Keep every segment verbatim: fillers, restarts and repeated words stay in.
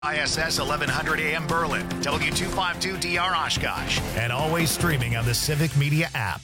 I S S eleven hundred A M Berlin, W two fifty-two D R Oshkosh, and always streaming on the Civic Media app.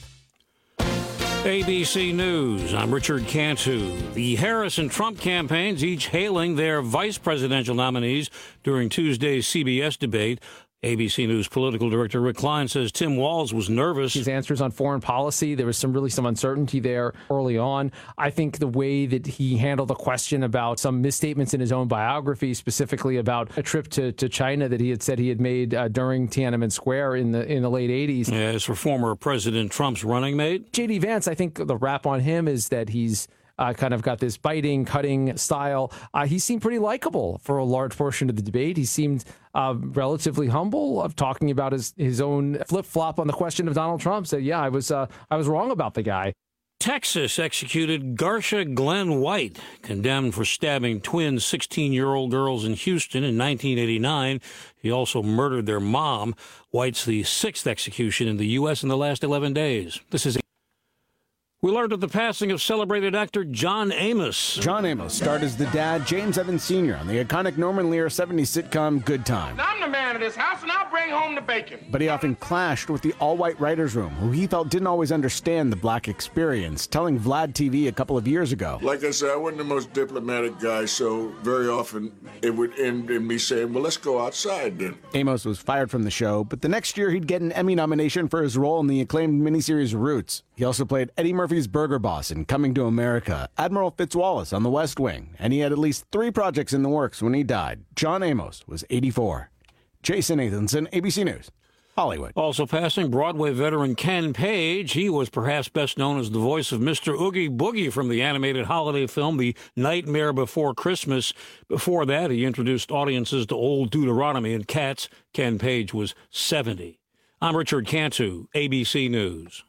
A B C News, I'm Richard Cantu. The Harris and Trump campaigns each hailing their vice presidential nominees during Tuesday's C B S debate. A B C News political director Rick Klein says Tim Walz was nervous. His answers on foreign policy, there was some really some uncertainty there early on. I think the way that he handled the question about some misstatements in his own biography, specifically about a trip to, to China that he had said he had made uh, during Tiananmen Square in the in the late eighties. As for former President Trump's running mate, J D Vance, I think the rap on him is that he's Uh, kind of got this biting, cutting style. Uh, he seemed pretty likable for a large portion of the debate. He seemed uh, relatively humble of talking about his, his own flip-flop on the question of Donald Trump. Said, yeah, I was uh, I was wrong about the guy. Texas executed Garsha Glenn White, condemned for stabbing twin sixteen-year-old girls in Houston in nineteen eighty-nine. He also murdered their mom. White's the sixth execution in the U S in the last eleven days. This is We learned of the passing of celebrated actor John Amos. John Amos starred as the dad, James Evans Senior, on the iconic Norman Lear seventies sitcom Good Time. I'm the man of this house, and I'll bring home the bacon. But he often clashed with the all-white writers' room, who he felt didn't always understand the black experience, telling Vlad T V a couple of years ago. Like I said, I wasn't the most diplomatic guy, so very often it would end in me saying, well, let's go outside then. Amos was fired from the show, but the next year he'd get an Emmy nomination for his role in the acclaimed miniseries Roots. He also played Eddie Murphy's burger boss in Coming to America, Admiral Fitzwallace on The West Wing, and he had at least three projects in the works when he died. John Amos was eighty-four. Jason Nathanson, A B C News, Hollywood. Also passing, Broadway veteran Ken Page. He was perhaps best known as the voice of Mister Oogie Boogie from the animated holiday film The Nightmare Before Christmas. Before that, he introduced audiences to Old Deuteronomy and Cats. Ken Page was seventy. I'm Richard Cantu, A B C News.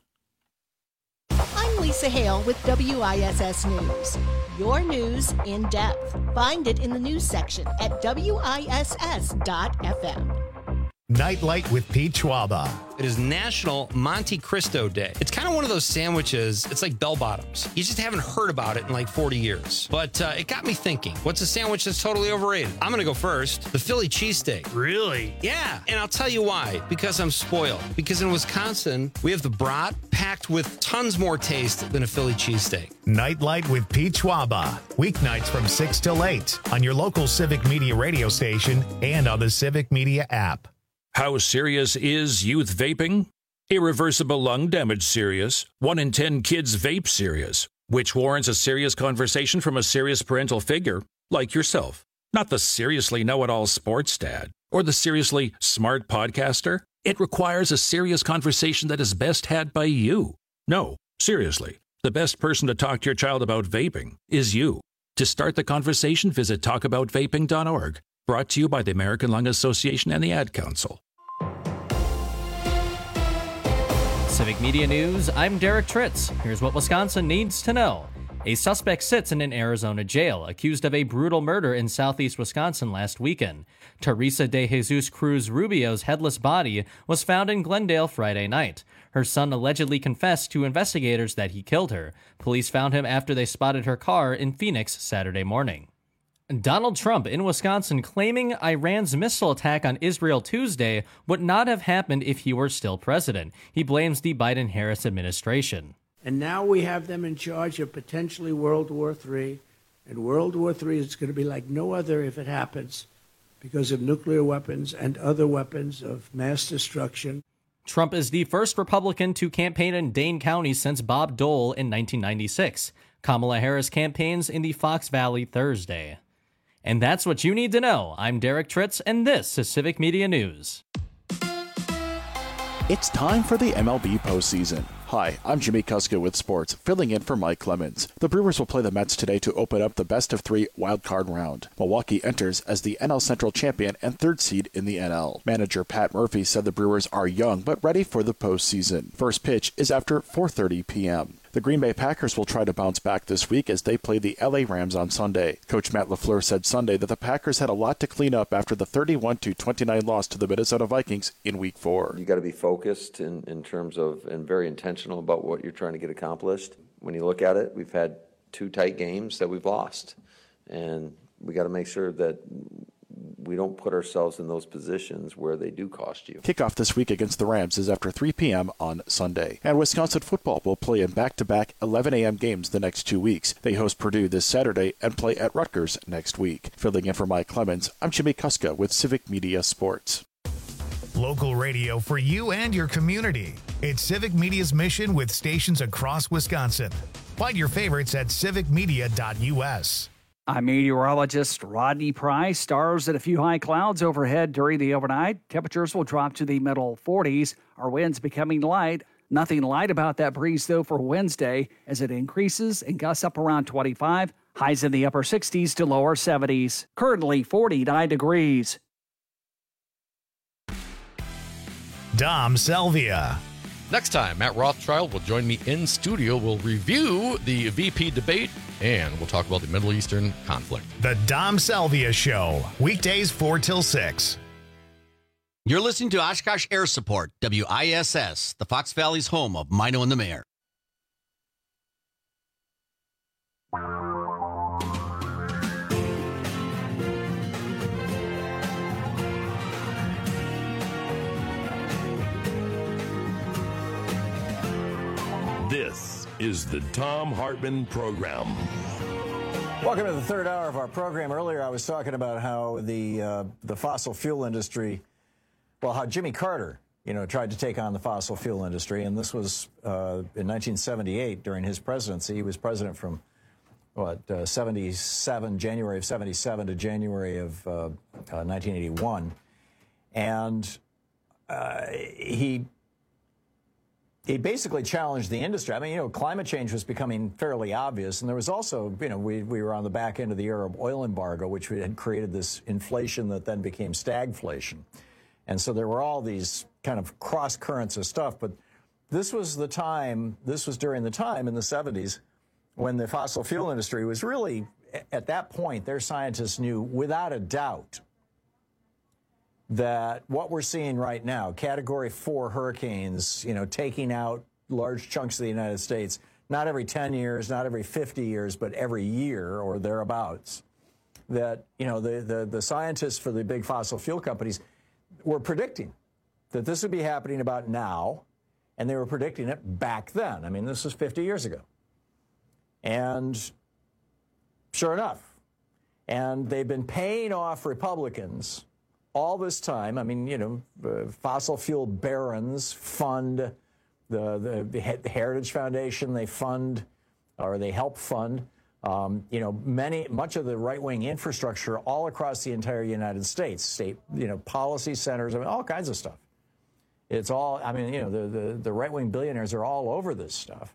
I'm Lisa Hale with W I S S News. Your news in depth. Find it in the news section at W I S S dot F M. Nightlight with Pete Schwaba. It is National Monte Cristo Day. It's kind of one of those sandwiches, it's like bell bottoms. You just haven't heard about it in like forty years. But uh, it got me thinking, what's a sandwich that's totally overrated? I'm going to go first. The Philly cheesesteak. Really? Yeah, and I'll tell you why. Because I'm spoiled. Because in Wisconsin, we have the brat packed with tons more taste than a Philly cheesesteak. Nightlight with Pete Schwaba. Weeknights from six till eight on your local Civic Media radio station and on the Civic Media app. How serious is youth vaping? Irreversible lung damage serious. One in ten kids vape serious, which warrants a serious conversation from a serious parental figure like yourself. Not the seriously know-it-all sports dad or the seriously smart podcaster. It requires a serious conversation that is best had by you. No, seriously, the best person to talk to your child about vaping is you. To start the conversation, visit talk about vaping dot org. Brought to you by the American Lung Association and the Ad Council. Civic Media News, I'm Derek Tritz. Here's what Wisconsin needs to know. A suspect sits in an Arizona jail, accused of a brutal murder in southeast Wisconsin last weekend. Teresa de Jesus Cruz Rubio's headless body was found in Glendale Friday night. Her son allegedly confessed to investigators that he killed her. Police found him after they spotted her car in Phoenix Saturday morning. Donald Trump in Wisconsin claiming Iran's missile attack on Israel Tuesday would not have happened if he were still president. He blames the Biden-Harris administration. And now we have them in charge of potentially World War Three. And World War Three is going to be like no other if it happens because of nuclear weapons and other weapons of mass destruction. Trump is the first Republican to campaign in Dane County since Bob Dole in nineteen ninety-six. Kamala Harris campaigns in the Fox Valley Thursday. And that's what you need to know. I'm Derek Tritz, and this is Civic Media News. It's time for the M L B postseason. Hi, I'm Jimmy Kuska with sports, filling in for Mike Clemens. The Brewers will play the Mets today to open up the best-of-three wildcard round. Milwaukee enters as the N L Central champion and third seed in the N L. Manager Pat Murphy said the Brewers are young but ready for the postseason. First pitch is after four thirty p.m. The Green Bay Packers will try to bounce back this week as they play the L A Rams on Sunday. Coach Matt LaFleur said Sunday that the Packers had a lot to clean up after the thirty-one to twenty-nine loss to the Minnesota Vikings in Week four. You got to be focused in, in terms of and very intentional about what you're trying to get accomplished. When you look at it, we've had two tight games that we've lost, and we got to make sure that we don't put ourselves in those positions where they do cost you. Kickoff this week against the Rams is after three p.m. on Sunday. And Wisconsin football will play in back-to-back eleven a.m. games the next two weeks. They host Purdue this Saturday and play at Rutgers next week. Filling in for Mike Clemens, I'm Jimmy Kuska with Civic Media Sports. Local radio for you and your community. It's Civic Media's mission with stations across Wisconsin. Find your favorites at civic media dot u s. I'm meteorologist Rodney Price. Stars and a few high clouds overhead during the overnight. Temperatures will drop to the middle forties. Our winds becoming light. Nothing light about that breeze, though, for Wednesday as it increases and gusts up around twenty-five. Highs in the upper sixties to lower seventies. Currently forty-nine degrees. Dom Selvia. Next time, Matt Rothschild will join me in studio. We'll review the V P debate, and we'll talk about the Middle Eastern conflict. The Dom Selvia Show, weekdays four till six. You're listening to Oshkosh Air Support, W I S S, the Fox Valley's home of Mino and the Mayor. This is the Thom Hartmann Program. Welcome to the third hour of our program. Earlier, I was talking about how the uh, the fossil fuel industry, well, how Jimmy Carter, you know, tried to take on the fossil fuel industry, and this was uh, in nineteen seventy-eight during his presidency. He was president from what uh, seventy-seven, January of seventy-seven to January of uh, uh, nineteen eighty-one, and uh, he. He basically challenged the industry. I mean, you know, climate change was becoming fairly obvious. And there was also, you know, we, we were on the back end of the Arab oil embargo, which had created this inflation that then became stagflation. And so there were all these kind of cross currents of stuff. But this was the time, this was during the time in the seventies when the fossil fuel industry was really, at that point, their scientists knew without a doubt that what we're seeing right now, Category four hurricanes, you know, taking out large chunks of the United States, not every ten years, not every fifty years, but every year or thereabouts, that, you know, the, the, the scientists for the big fossil fuel companies were predicting that this would be happening about now, and they were predicting it back then. I mean, this was fifty years ago. And sure enough, and they've been paying off Republicans all this time. I mean, you know, uh, fossil fuel barons fund the, the, the Heritage Foundation. They fund, or they help fund, um, you know, many, much of the right-wing infrastructure all across the entire United States, state, you know, policy centers, I mean, all kinds of stuff. It's all, I mean, you know, the, the, the right-wing billionaires are all over this stuff.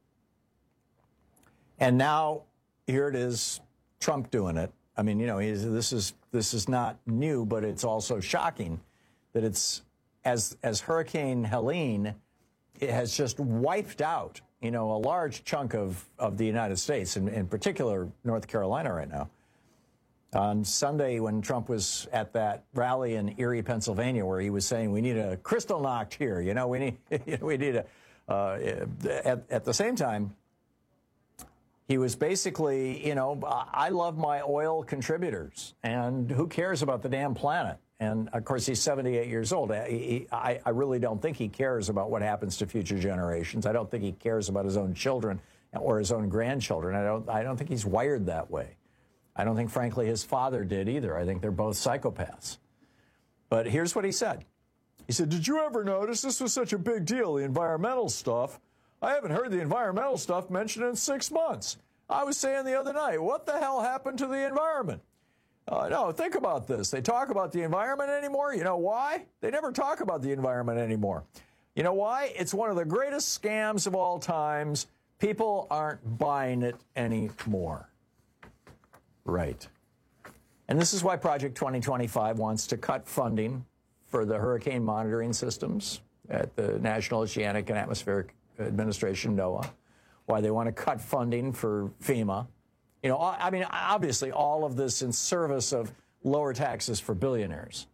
And now here it is, Trump doing it. I mean, you know, he's, this is this is not new, but it's also shocking that it's as as Hurricane Helene, it has just wiped out, you know, a large chunk of of the United States, in, in particular North Carolina right now. On Sunday, when Trump was at that rally in Erie, Pennsylvania, where he was saying we need a crystal knocked here, you know, we need you know, we need a uh, at at the same time. He was basically, you know, I love my oil contributors, and who cares about the damn planet? And, of course, he's seventy-eight years old. He, I, I really don't think he cares about what happens to future generations. I don't think he cares about his own children or his own grandchildren. I don't, I don't think he's wired that way. I don't think, frankly, his father did either. I think they're both psychopaths. But here's what he said. He said, did you ever notice this was such a big deal, the environmental stuff? I haven't heard the environmental stuff mentioned in six months. I was saying the other night, what the hell happened to the environment? Uh, no, think about this. They talk about the environment anymore. You know why? They never talk about the environment anymore. You know why? It's one of the greatest scams of all times. People aren't buying it anymore. Right. And this is why Project twenty twenty-five wants to cut funding for the hurricane monitoring systems at the National Oceanic and Atmospheric Administration, NOAA, why they want to cut funding for FEMA. You know, I mean, obviously, all of this in service of lower taxes for billionaires.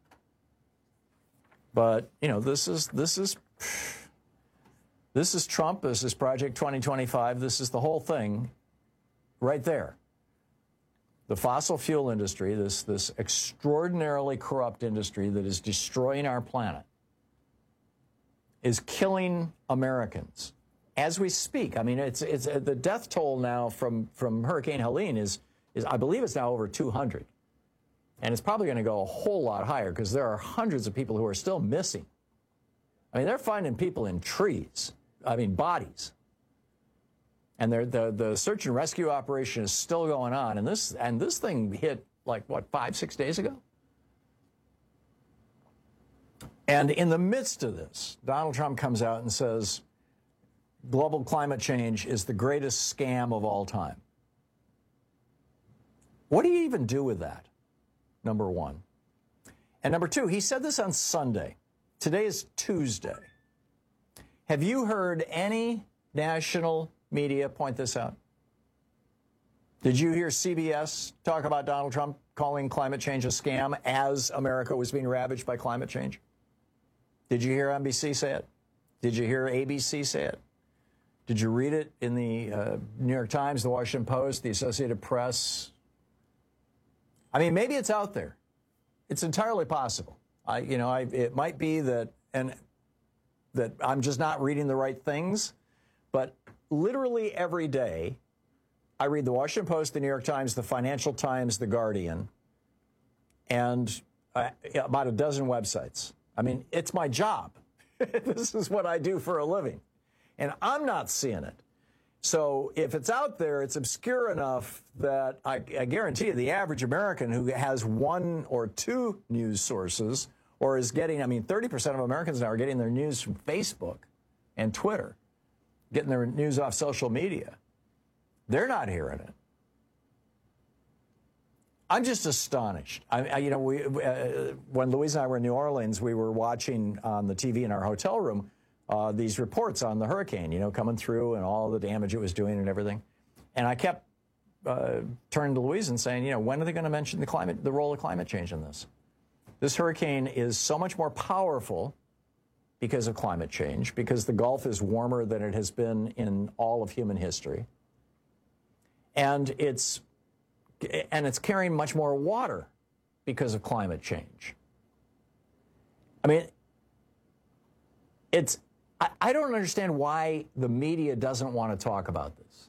But, you know, this is, this is, this is Trump, this is Project twenty twenty-five, this is the whole thing right there. the fossil fuel industry, this, this extraordinarily corrupt industry that is destroying our planet, is killing Americans as we speak. I mean, it's, it's uh, the death toll now from, from Hurricane Helene is, is, I believe it's now over two hundred. And it's probably going to go a whole lot higher because there are hundreds of people who are still missing. I mean, they're finding people in trees. I mean, bodies. And the the search and rescue operation is still going on. And this and this thing hit like what five six days ago. And in the midst of this, Donald Trump comes out and says, "Global climate change is the greatest scam of all time." What do you even do with that? Number one. And number two, he said this on Sunday. Today is Tuesday. Have you heard any national media point this out? Did you hear C B S talk about Donald Trump calling climate change a scam as America was being ravaged by climate change? Did you hear N B C say it? Did you hear A B C say it? Did you read it in the uh, New York Times, the Washington Post, the Associated Press? I mean, maybe it's out there. It's entirely possible. I, you know, I, it might be that, and that I'm just not reading the right things, but literally every day, I read the Washington Post, the New York Times, the Financial Times, the Guardian, and uh, about a dozen websites. I mean, it's my job. This is what I do for a living, and I'm not seeing it. So if it's out there, it's obscure enough that I, I guarantee you the average American who has one or two news sources or is getting, I mean, thirty percent of Americans now are getting their news from Facebook and Twitter, getting their news off social media. They're not hearing it. I'm just astonished. I, I, you know, we, uh, when Louise and I were in New Orleans, we were watching on the T V in our hotel room Uh, these reports on the hurricane, you know, coming through and all the damage it was doing and everything. And I kept uh, turning to Louise and saying, you know, when are they going to mention the climate, the role of climate change in this? This hurricane is so much more powerful because of climate change, because the Gulf is warmer than it has been in all of human history. And it's, and it's carrying much more water because of climate change. I mean, it's, I don't understand why the media doesn't want to talk about this.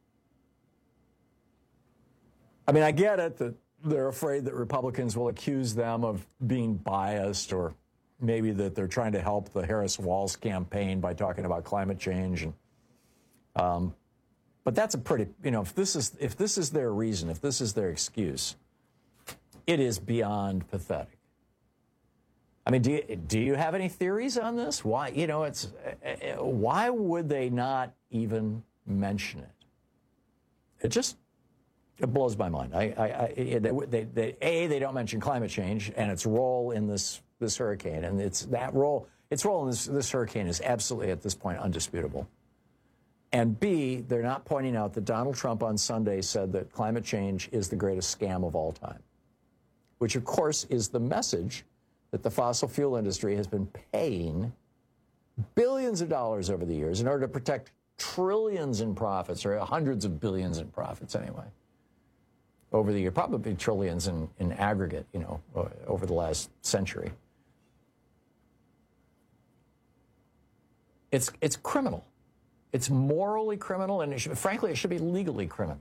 I mean, I get it that they're afraid that Republicans will accuse them of being biased, or maybe that they're trying to help the Harris-Walz campaign by talking about climate change. And, um, but that's a pretty, you know, if this is if this is their reason, if this is their excuse, it is beyond pathetic. I mean, do you, do you have any theories on this? Why, you know, it's uh, why would they not even mention it? It just it blows my mind. I, I, I they, they, they, a they don't mention climate change and its role in this this hurricane, and it's that role its role in this this hurricane is absolutely at this point undisputable. And B, they're not pointing out that Donald Trump on Sunday said that climate change is the greatest scam of all time, which of course is the message that the fossil fuel industry has been paying billions of dollars over the years in order to protect trillions in profits, or hundreds of billions in profits anyway, over the year, probably trillions in, in aggregate, you know, over the last century. It's, it's criminal. It's morally criminal, and it should, frankly, it should be legally criminal.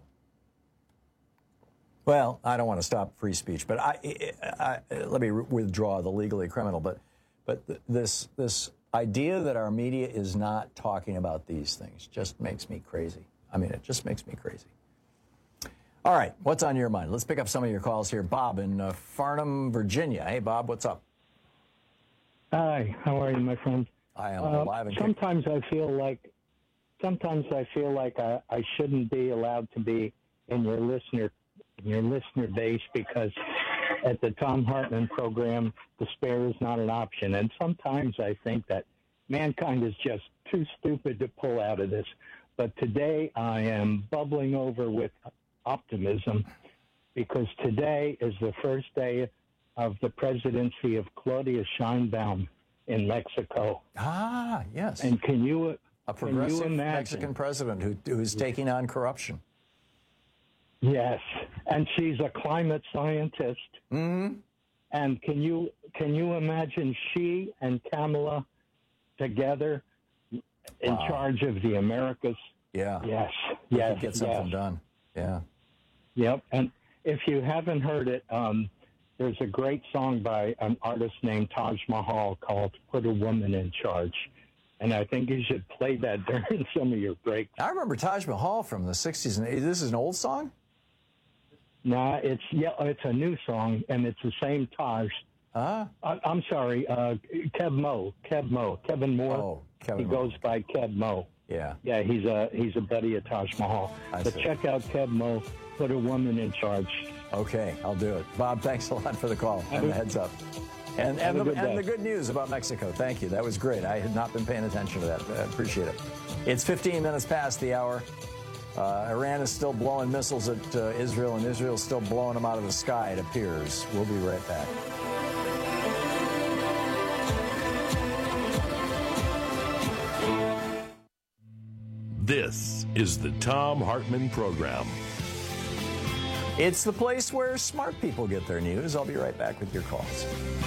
Well, I don't want to stop free speech, but I, I, I, let me withdraw the legally criminal. But, but this this idea that our media is not talking about these things just makes me crazy. I mean, it just makes me crazy. All right, what's on your mind? Let's pick up some of your calls here. Bob in uh, Farnham, Virginia. Hey, Bob, what's up? Hi, how are you, my friend? I am uh, alive and sometimes I feel like sometimes I feel like I, I shouldn't be allowed to be in your listener. your listener base, because at the Thom Hartmann program, despair is not an option. And sometimes I think that mankind is just too stupid to pull out of this. But today I am bubbling over with optimism, because today is the first day of the presidency of Claudia Sheinbaum in Mexico. Ah, yes. And can you, a progressive can you imagine, Mexican president who who is taking on corruption. Yes. and she's a climate scientist. Mm-hmm. And can you can you imagine she and Kamala together in Wow. charge of the Americas? Yeah. Yes. We Yes. could get something yes. done. Yeah. Yep. And if you haven't heard it, um, there's a great song by an artist named Taj Mahal called "Put a Woman in Charge." And I think you should play that during some of your breaks. I remember Taj Mahal from the sixties and eighties. This is an old song? Nah, it's yeah, it's a new song, and it's the same Taj. Huh? I, I'm sorry, uh, Kev Mo, Kev Mo, Kevin Moore. Oh, Kevin He Moore. goes by Kev Mo. Yeah. Yeah, he's a he's a buddy of Taj Mahal. I But see. check out Kev Mo, "Put a Woman in Charge." Okay, I'll do it. Bob, thanks a lot for the call and the heads up. And, Have and, a the, good and day. the good news about Mexico. Thank you. That was great. I had not been paying attention to that. I appreciate it. It's fifteen minutes past the hour. Uh, Iran is still blowing missiles at uh, Israel, and Israel's still blowing them out of the sky, it appears. We'll be right back. This is the Thom Hartmann Program. It's the place where smart people get their news. I'll be right back with your calls.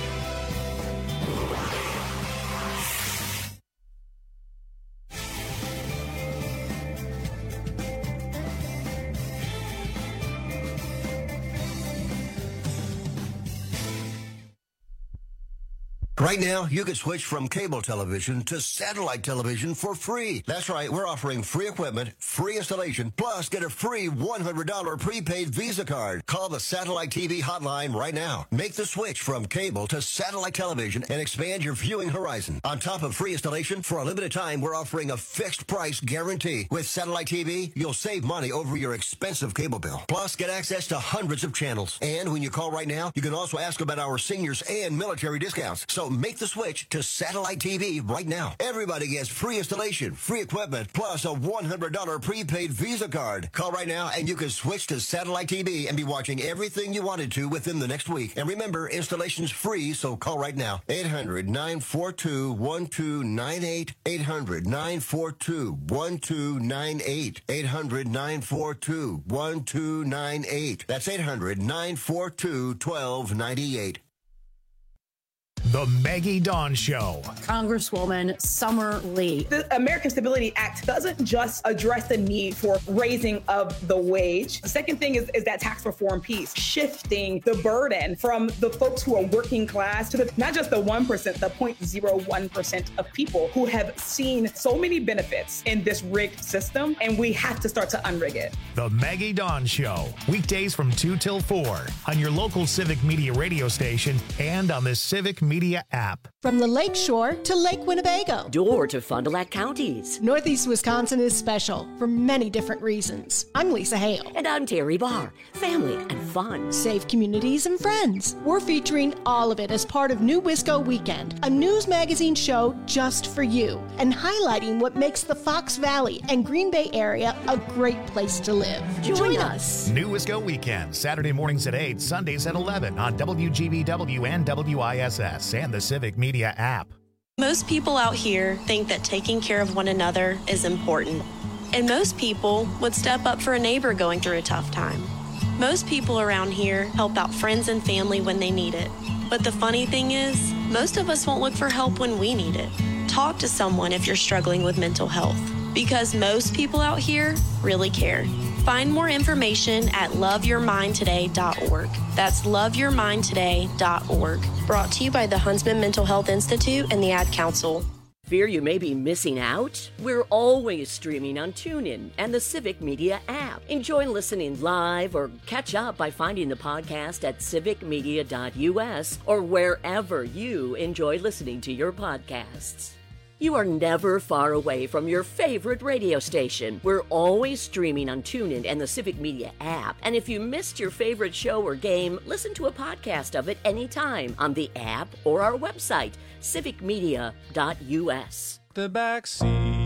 Right now, you can switch from cable television to satellite television for free. That's right, we're offering free equipment, free installation, plus get a free one hundred dollars prepaid Visa card. Call the Satellite T V hotline right now. Make the switch from cable to satellite television and expand your viewing horizon. On top of free installation, for a limited time, we're offering a fixed price guarantee. With Satellite T V, you'll save money over your expensive cable bill. Plus, get access to hundreds of channels. And when you call right now, you can also ask about our seniors and military discounts. So make the switch to Satellite T V right now. Everybody gets free installation, free equipment, plus a one hundred dollars prepaid Visa card. Call right now and you can switch to Satellite T V and be watching everything you wanted to within the next week. And remember, installation's free, so call right now. eight hundred, nine four two, one two nine eight. eight hundred, nine four two, one two nine eight. eight hundred, nine four two, one two nine eight. That's eight hundred, nine four two, one two nine eight. The Maggie Dawn Show. Congresswoman Summer Lee. The American Stability Act doesn't just address the need for raising of the wage. The second thing is, is that tax reform piece, shifting the burden from the folks who are working class to the, not just the one percent, the zero point zero one percent of people who have seen so many benefits in this rigged system, and we have to start to unrig it. The Maggie Dawn Show. Weekdays from two till four on your local Civic Media radio station and on the Civic Media app. From the Lake Shore to Lake Winnebago. Door to Fond du Lac counties. Northeast Wisconsin is special for many different reasons. I'm Lisa Hale. And I'm Terry Barr. Family and fun. Safe communities and friends. We're featuring all of it as part of New Wisco Weekend, a news magazine show just for you, and highlighting what makes the Fox Valley and Green Bay area a great place to live. Join, Join us. New Wisco Weekend, Saturday mornings at eight, Sundays at eleven on W G B W and W I S S and the Civic Media app. Most people out here think that taking care of one another is important. And most people would step up for a neighbor going through a tough time. Most people around here help out friends and family when they need it. But the funny thing is, most of us won't look for help when we need it. Talk to someone if you're struggling with mental health, because most people out here really care. Find more information at love your mind today dot org. That's love your mind today dot org. Brought to you by the Huntsman Mental Health Institute and the Ad Council. Fear you may be missing out? We're always streaming on TuneIn and the Civic Media app. Enjoy listening live or catch up by finding the podcast at civic media dot U S or wherever you enjoy listening to your podcasts. You are never far away from your favorite radio station. We're always streaming on TuneIn and the Civic Media app. And if you missed your favorite show or game, listen to a podcast of it anytime on the app or our website, civic media dot U S. The back seat.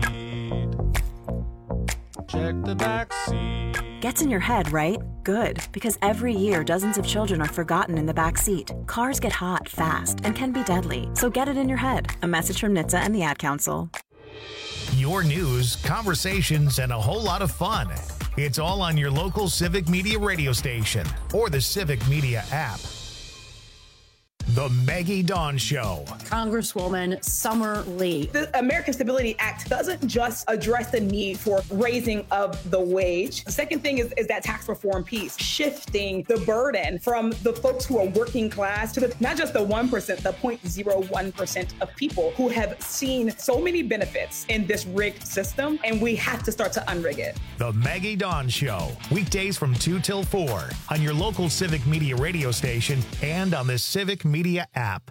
Check the back seat. Gets in your head, right? Good, because every year dozens of children are forgotten in the back seat. Cars get hot fast and can be deadly, so get it in your head. A message from N H T S A and the Ad Council. Your news, conversations, and a whole lot of fun. It's all on your local Civic Media radio station or the Civic Media app. The Maggie Dawn Show. Congresswoman Summer Lee. The American Stability Act doesn't just address the need for raising of the wage. The second thing is, is that tax reform piece, shifting the burden from the folks who are working class to the, not just the one percent, the zero point zero one percent of people who have seen so many benefits in this rigged system, and we have to start to unrig it. The Maggie Dawn Show. Weekdays from two till four on your local Civic Media radio station and on the Civic Media app.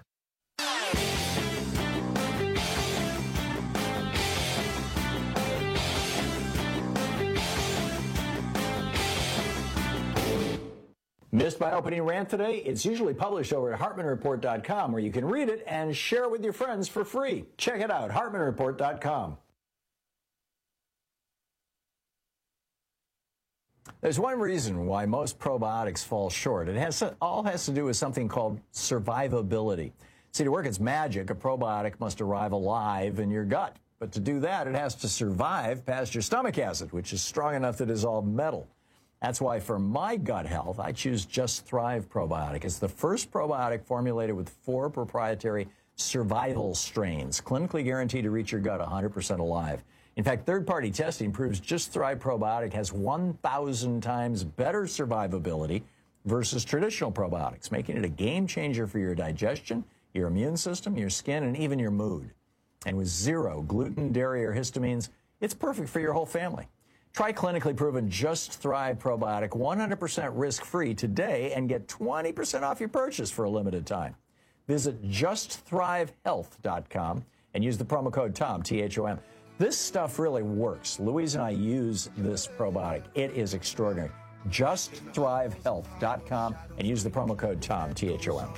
Missed my opening rant today? It's usually published over at Hartman Report dot com, where you can read it and share it with your friends for free. Check it out, Hartman Report dot com. There's one reason why most probiotics fall short. It has all has to do with something called survivability. See, to work its magic, a probiotic must arrive alive in your gut. But to do that, it has to survive past your stomach acid, which is strong enough to dissolve metal. That's why for my gut health, I choose Just Thrive Probiotic. It's the first probiotic formulated with four proprietary survival strains, clinically guaranteed to reach your gut one hundred percent alive. In fact, third-party testing proves Just Thrive Probiotic has one thousand times better survivability versus traditional probiotics, making it a game changer for your digestion, your immune system, your skin, and even your mood. And with zero gluten, dairy, or histamines, it's perfect for your whole family. Try clinically proven Just Thrive Probiotic one hundred percent risk-free today and get twenty percent off your purchase for a limited time. Visit just thrive health dot com and use the promo code TOM, T H O M. This stuff really works. Louise and I use this probiotic. It is extraordinary. just thrive health dot com and use the promo code TOM, T H O M.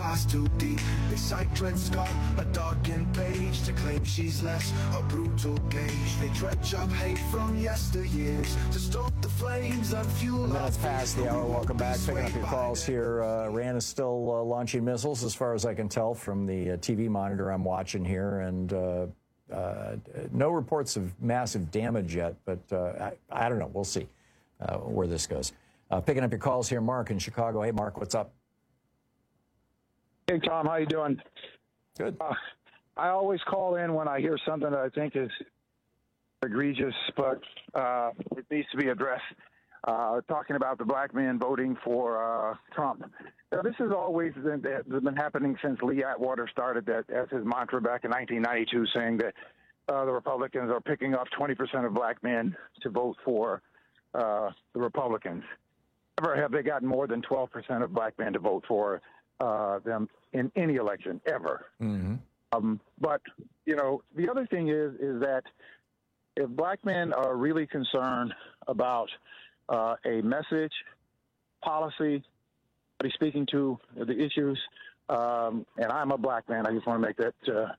Minutes past the hour. Welcome back. Picking up your calls here. Uh, Iran is still uh, launching missiles, as far as I can tell from the uh, T V monitor I'm watching here, and uh, uh, no reports of massive damage yet, but uh, I, I don't know. We'll see uh, where this goes. Uh, picking up your calls here, Mark in Chicago. Hey, Mark, what's up? Hey, Tom, how you doing? Good. Uh, I always call in when I hear something that I think is egregious, but uh, it needs to be addressed. Uh, talking about the black man voting for uh, Trump. Now, this has always been, been happening since Lee Atwater started that as his mantra back in nineteen ninety-two, saying that uh, the Republicans are picking up twenty percent of black men to vote for uh, the Republicans. Never have they gotten more than twelve percent of black men to vote for uh, them in any election, ever. Mm-hmm. Um, but, you know, the other thing is, is that if black men are really concerned about uh, a message, policy, what he's speaking to, the issues, um, and I'm a black man, I just want to make that, uh,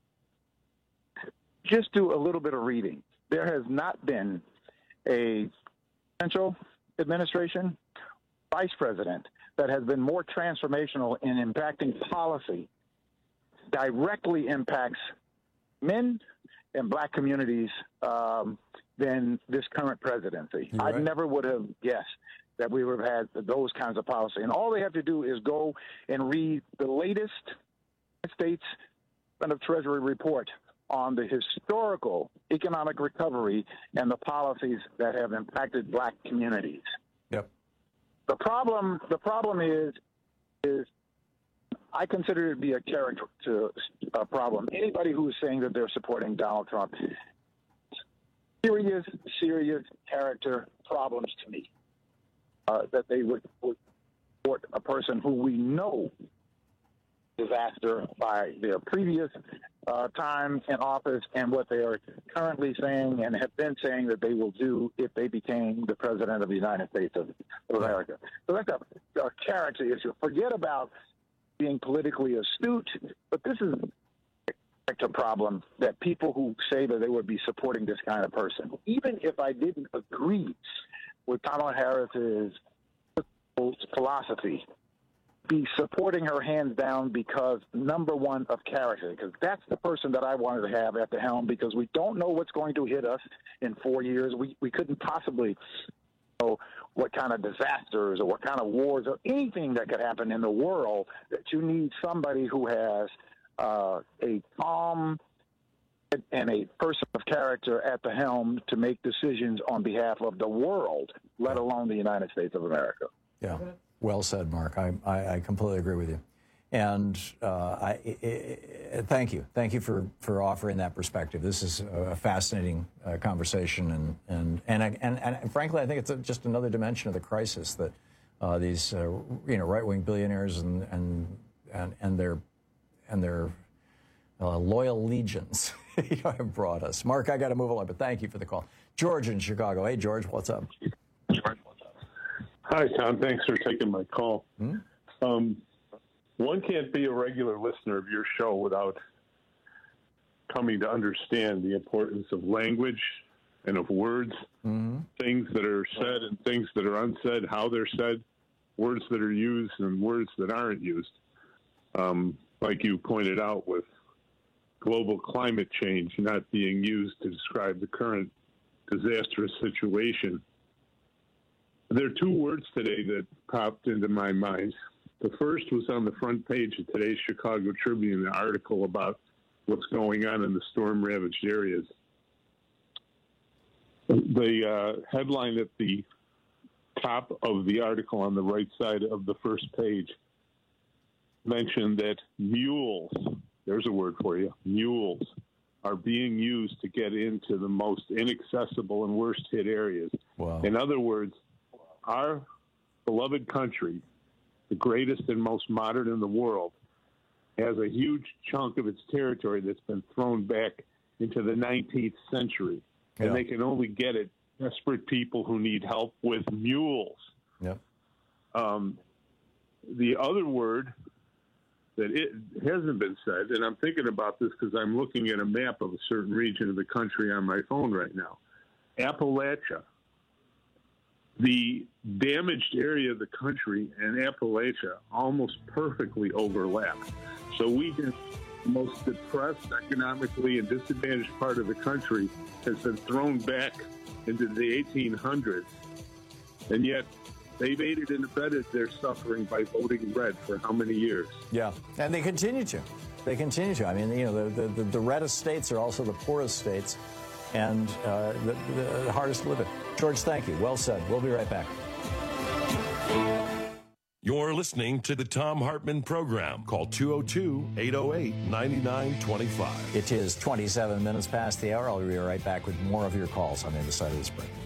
just do a little bit of reading. There has not been a presidential administration, vice president, that has been more transformational in impacting policy, directly impacts men and black communities um, than this current presidency. You're I right. never would have guessed that we would have had those kinds of policy. And all they have to do is go and read the latest States Department of Treasury report on the historical economic recovery and the policies that have impacted black communities. Yep. The problem, the problem is, is I consider it to be a character to a problem. Anybody who is saying that they're supporting Donald Trump, serious, serious character problems to me. Uh, that they would, would support a person who we know disaster by their previous uh, time in office and what they are currently saying and have been saying that they will do if they became the president of the United States of America. So that's a, a character issue. Forget about being politically astute, but this is a character problem that people who say that they would be supporting this kind of person, even if I didn't agree with Kamala Harris's philosophy, be supporting her hands down because, number one, of character, because that's the person that I wanted to have at the helm, because we don't know what's going to hit us in four years. We, we couldn't possibly know what kind of disasters or what kind of wars or anything that could happen in the world, that you need somebody who has uh, a calm and a person of character at the helm to make decisions on behalf of the world, let alone the United States of America. Yeah, well said, Mark. I, I, I completely agree with you. And uh, I, I, I, thank you. Thank you for, for offering that perspective. This is a fascinating uh, conversation. And, and, and, I, and, and frankly, I think it's a, just another dimension of the crisis that uh, these uh, you know, right-wing billionaires and, and, and, and their, and their uh, loyal legions you know, have brought us. Mark, I got to move along, but thank you for the call. George in Chicago. Hey, George, what's up? Hi, Tom. Thanks for taking my call. Hmm? Um, one can't be a regular listener of your show without coming to understand the importance of language and of words, mm-hmm. things that are said and things that are unsaid, how they're said, words that are used and words that aren't used. Um, like you pointed out with global climate change not being used to describe the current disastrous situation. There are two words today that popped into my mind. The first was on the front page of today's Chicago Tribune, an article about what's going on in the storm-ravaged areas. The uh, headline at the top of the article on the right side of the first page mentioned that mules, there's a word for you, mules, are being used to get into the most inaccessible and worst-hit areas. Wow. In other words, our beloved country, the greatest and most modern in the world, has a huge chunk of its territory that's been thrown back into the nineteenth century. And Yeah. they can only get it desperate people who need help with mules. Yep. Um, the other word that it hasn't been said, and I'm thinking about this because I'm looking at a map of a certain region of the country on my phone right now, Appalachia. The damaged area of the country and Appalachia almost perfectly overlap. So we have the most depressed economically and disadvantaged part of the country has been thrown back into the eighteen hundreds. And yet they've aided and abetted their suffering by voting red for how many years? Yeah, and they continue to. They continue to. I mean, you know, the, the, the reddest states are also the poorest states and uh, the, the hardest to live in. George, thank you. Well said. We'll be right back. You're listening to the Tom Hartman Program. Call two oh two, eight oh eight, nine nine two five. It is twenty-seven minutes past the hour. I'll be right back with more of your calls on the other side of this break.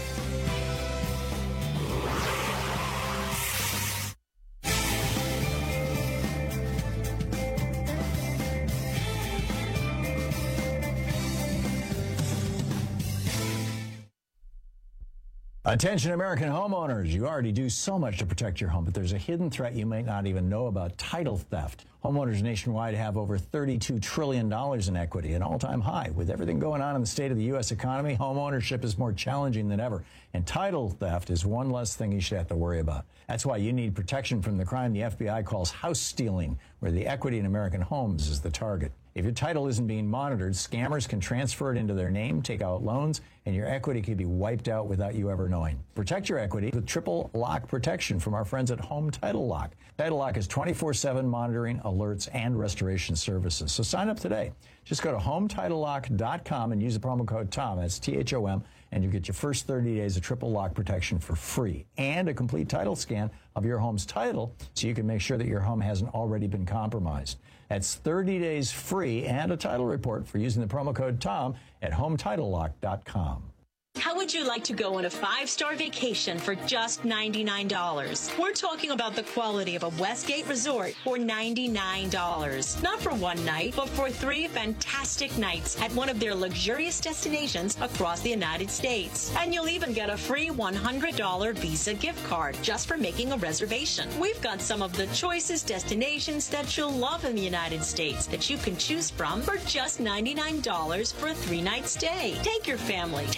Attention American homeowners, you already do so much to protect your home, but there's a hidden threat you might not even know about: title theft. Homeowners nationwide have over thirty-two trillion dollars in equity, an all-time high. With everything going on in the state of the U S economy, home ownership is more challenging than ever, and title theft is one less thing you should have to worry about. That's why you need protection from the crime the F B I calls house stealing, where the equity in American homes is the target. If your title isn't being monitored, scammers can transfer it into their name, take out loans, and your equity could be wiped out without you ever knowing. Protect your equity with triple lock protection from our friends at Home Title Lock. Title Lock is twenty-four seven monitoring, alerts, and restoration services. So sign up today. Just go to home title lock dot com and use the promo code TOM, that's T H O M, and you get your first thirty days of triple lock protection for free and a complete title scan of your home's title so you can make sure that your home hasn't already been compromised. That's thirty days free and a title report for using the promo code TOM at home title lock dot com. How would you like to go on a five-star vacation for just ninety-nine dollars? We're talking about the quality of a Westgate resort for ninety-nine dollars. Not for one night, but for three fantastic nights at one of their luxurious destinations across the United States. And you'll even get a free one hundred dollars Visa gift card just for making a reservation. We've got some of the choicest destinations that you'll love in the United States that you can choose from for just ninety-nine dollars for a three-night stay. Take your family. Take a special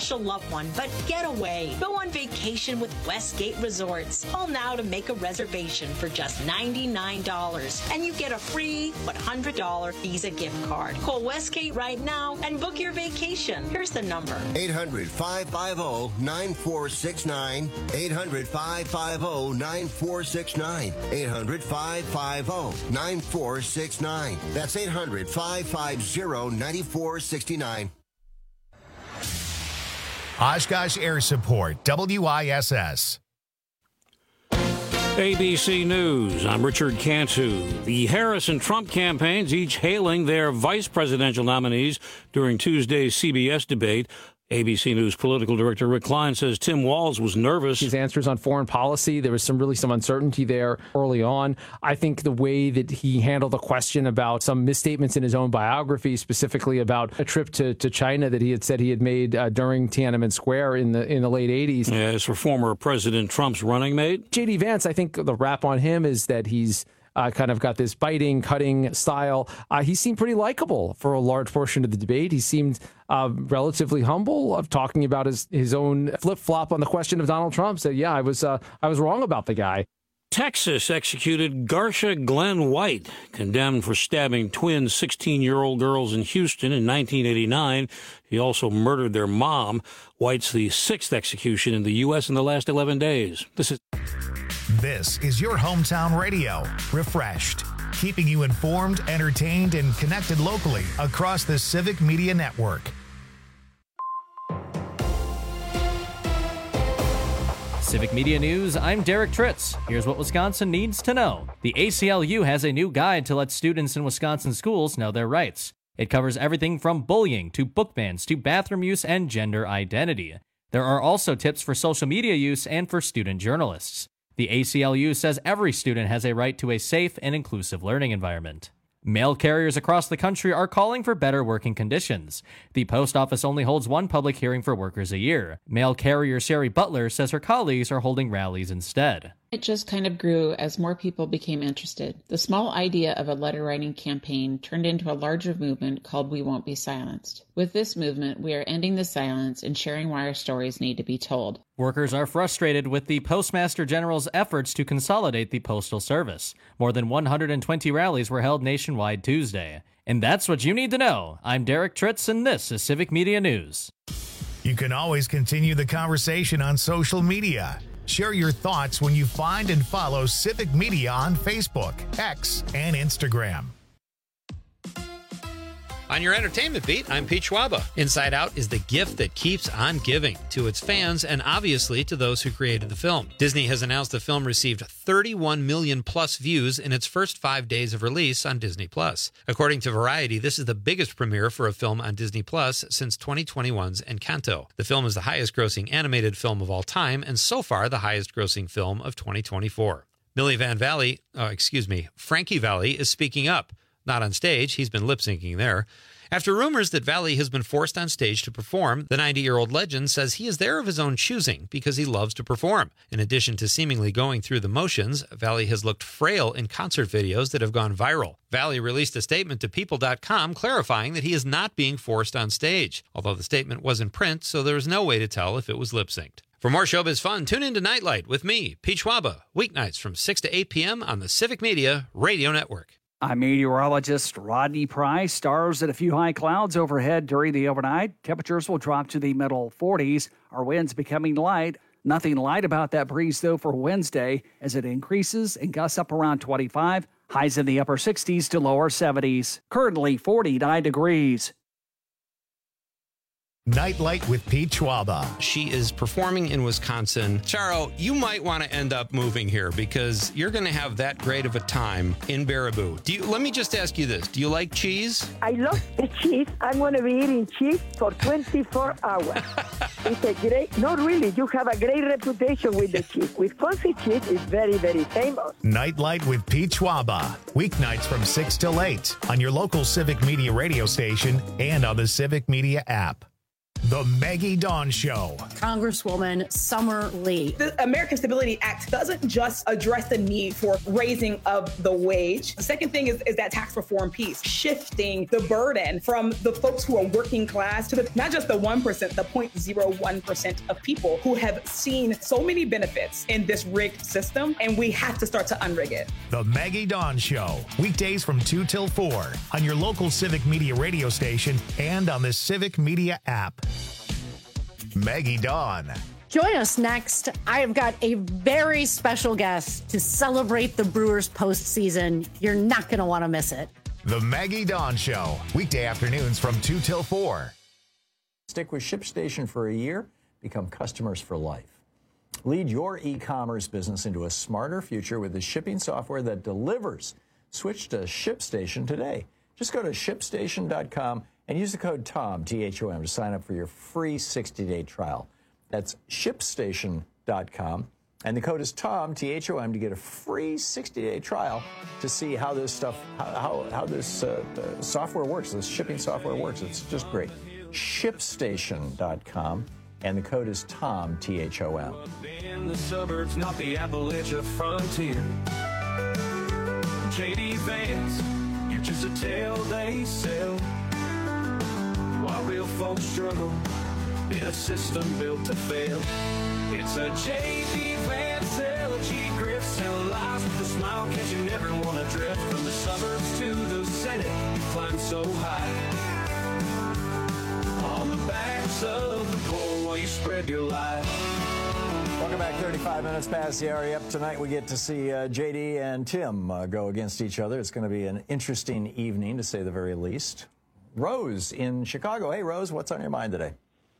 special loved one, but get away. Go on vacation with Westgate Resorts. Call now to make a reservation for just ninety-nine dollars, and you get a free one hundred dollars Visa gift card. Call Westgate right now and book your vacation. Here's the number. eight hundred, five five zero, nine four six nine. eight hundred, five five zero, nine four six nine. eight hundred, five five zero, nine four six nine. That's eight hundred, five five zero, nine four six nine. Oshkosh Air Support, W I S S. A B C News, I'm Richard Cantu. The Harris and Trump campaigns each hailing their vice presidential nominees during Tuesday's C B S debate. A B C News political director Rick Klein says Tim Walz was nervous. His answers on foreign policy, there was some really some uncertainty there early on. I think the way that he handled the question about some misstatements in his own biography, specifically about a trip to, to China that he had said he had made uh, during Tiananmen Square in the in the late eighties. As for former President Trump's running mate, J D Vance, I think the rap on him is that he's Uh, kind of got this biting, cutting style. Uh, he seemed pretty likable for a large portion of the debate. He seemed uh, relatively humble of talking about his, his own flip-flop on the question of Donald Trump. So, yeah, I was uh, I was wrong about the guy. Texas executed Garsha Glenn White, condemned for stabbing twin sixteen-year-old girls in Houston in nineteen eighty-nine. He also murdered their mom. White's the sixth execution in the U S in the last eleven days. This is... This is your hometown radio, Refreshed, keeping you informed, entertained, and connected locally across the Civic Media Network. Civic Media News, I'm Derek Tritz. Here's what Wisconsin needs to know. The A C L U has a new guide to let students in Wisconsin schools know their rights. It covers everything from bullying to book bans to bathroom use and gender identity. There are also tips for social media use and for student journalists. The A C L U says every student has a right to a safe and inclusive learning environment. Mail carriers across the country are calling for better working conditions. The post office only holds one public hearing for workers a year. Mail carrier Sherry Butler says her colleagues are holding rallies instead. It just kind of grew as more people became interested. The small idea of a letter writing campaign turned into a larger movement called We Won't Be Silenced. With this movement, we are ending the silence and sharing why our stories need to be told. Workers are frustrated with the Postmaster General's efforts to consolidate the Postal Service. More than one hundred twenty rallies were held nationwide Tuesday. And that's what you need to know. I'm Derek Tritz, and this is Civic Media News. You can always continue the conversation on social media. Share your thoughts when you find and follow Civic Media on Facebook, X, and Instagram. On your entertainment beat, I'm Pete Schwaba. Inside Out is the gift that keeps on giving to its fans and obviously to those who created the film. Disney has announced the film received thirty-one million plus views in its first five days of release on Disney Plus. According to Variety, this is the biggest premiere for a film on Disney Plus since twenty twenty-one's Encanto. The film is the highest-grossing animated film of all time and so far the highest-grossing film of twenty twenty-four. Millie Van Valley, uh, excuse me, Frankie Valli is speaking up. Not on stage, he's been lip-syncing there. After rumors that Valli has been forced on stage to perform, the ninety-year-old legend says he is there of his own choosing because he loves to perform. In addition to seemingly going through the motions, Valli has looked frail in concert videos that have gone viral. Valli released a statement to People dot com clarifying that he is not being forced on stage, although the statement was in print, so there was no way to tell if it was lip-synced. For more showbiz fun, tune in to Nightlight with me, Pete Schwaba, weeknights from six to eight p.m. on the Civic Media Radio Network. I'm meteorologist Rodney Price. Stars and a few high clouds overhead during the overnight. Temperatures will drop to the middle forties. Our winds becoming light. Nothing light about that breeze, though, for Wednesday as it increases and gusts up around twenty-five. Highs in the upper sixties to lower seventies. Currently forty-nine degrees. Nightlight with Pete Schwaba. She is performing in Wisconsin. Charo, you might want to end up moving here because you're going to have that great of a time in Baraboo. Do you? Let me just ask you this. Do you like cheese? I love the cheese. I'm going to be eating cheese for twenty-four hours. It's a great, not really, you have a great reputation with the cheese. Wisconsin cheese is very, very famous. Nightlight with Pete Schwaba. Weeknights from six till eight on your local Civic Media radio station and on the Civic Media app. The Maggie Dawn Show. Congresswoman Summer Lee. The American Stability Act doesn't just address the need for raising of the wage. The second thing is, is that tax reform piece, shifting the burden from the folks who are working class to the, not just the one percent, the zero point zero one percent of people who have seen so many benefits in this rigged system, and we have to start to unrig it. The Maggie Dawn Show. Weekdays from two till four on your local Civic Media radio station and on the Civic Media app. Maggie Dawn. Join us next. I have got a very special guest to celebrate the Brewers postseason. You're not going to want to miss it. The Maggie Dawn Show. Weekday afternoons from two till four. Stick with ShipStation for a year. Become customers for life. Lead your e-commerce business into a smarter future with the shipping software that delivers. Switch to ShipStation today. Just go to ship station dot com and use the code TOM, T H O M, to sign up for your free sixty-day trial. That's ship station dot com, and the code is TOM, T H O M, to get a free sixty-day trial to see how this stuff, how, how, how this uh, uh, software works, this shipping software works. It's just great. ship station dot com, and the code is TOM, T H O M. In the suburbs, not the Appalachia frontier. J D Vance, you're just a tale they sell. While real folks struggle in a system built to fail. It's a J D Vance, L G Griff, sell lives with a smile, cause you never want to drift. From the suburbs to the Senate, you climb so high. On the backs of the poor while you spread your life. Welcome back, thirty-five minutes past the hour. Up tonight we get to see uh, J D and Tim uh, go against each other. It's going to be an interesting evening, to say the very least. Rose in Chicago. Hey, Rose, what's on your mind today?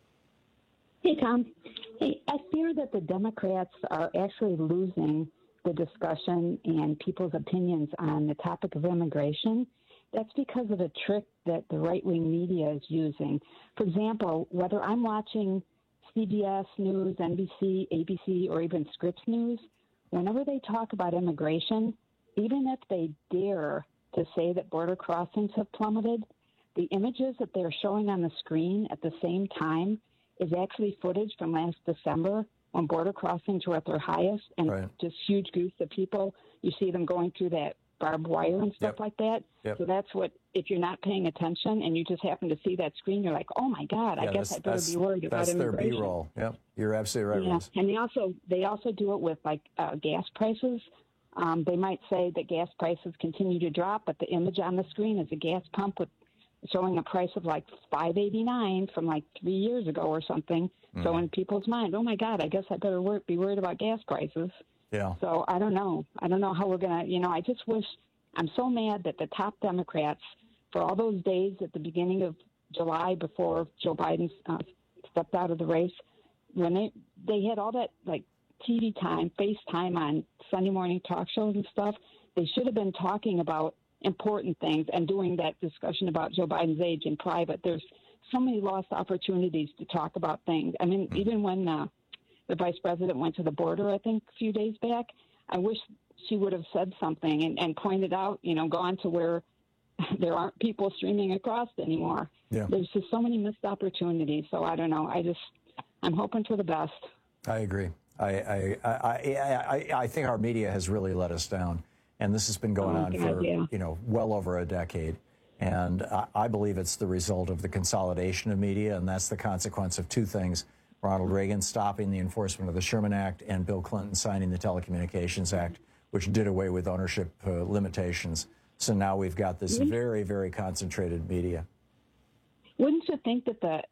Hey, Tom. Hey, I fear that the Democrats are actually losing the discussion and people's opinions on the topic of immigration. That's because of a trick that the right-wing media is using. For example, whether I'm watching C B S News, N B C, A B C, or even Scripps News, whenever they talk about immigration, even if they dare to say that border crossings have plummeted, the images that they're showing on the screen at the same time is actually footage from last December when border crossings were at their highest, and right. just huge groups of people. You see them going through that barbed wire and stuff yep. like that. Yep. So that's what, if you're not paying attention and you just happen to see that screen, you're like, oh my God, yeah, I guess I better be worried about immigration. That's their B-roll. Yep, you're absolutely right, yeah. Rose. And they also, they also do it with like uh, gas prices. Um, they might say that gas prices continue to drop, but the image on the screen is a gas pump with showing a price of like five eighty-nine from like three years ago or something. Mm. So in people's mind, oh my God, I guess I better work, be worried about gas prices. Yeah. So I don't know. I don't know how we're going to, you know, I just wish, I'm so mad that the top Democrats, for all those days at the beginning of July before Joe Biden uh, stepped out of the race, when they, they had all that like T V time, FaceTime on Sunday morning talk shows and stuff, they should have been talking about important things and doing that discussion about Joe Biden's age in private. There's so many lost opportunities to talk about things. I mean, even when uh, the vice president went to the border, I think a few days back, I wish she would have said something and, and pointed out, you know, gone to where there aren't people streaming across anymore. Yeah. There's just so many missed opportunities. So I don't know. I just, I'm hoping for the best. I agree. I, I, I, I, I think our media has really let us down. And this has been going oh, on God, for, yeah. you know, well over a decade. And I, I believe it's the result of the consolidation of media, and that's the consequence of two things. Ronald Reagan stopping the enforcement of the Sherman Act and Bill Clinton signing the Telecommunications Act, which did away with ownership uh, limitations. So now we've got this mm-hmm. very, very concentrated media. Wouldn't you think that the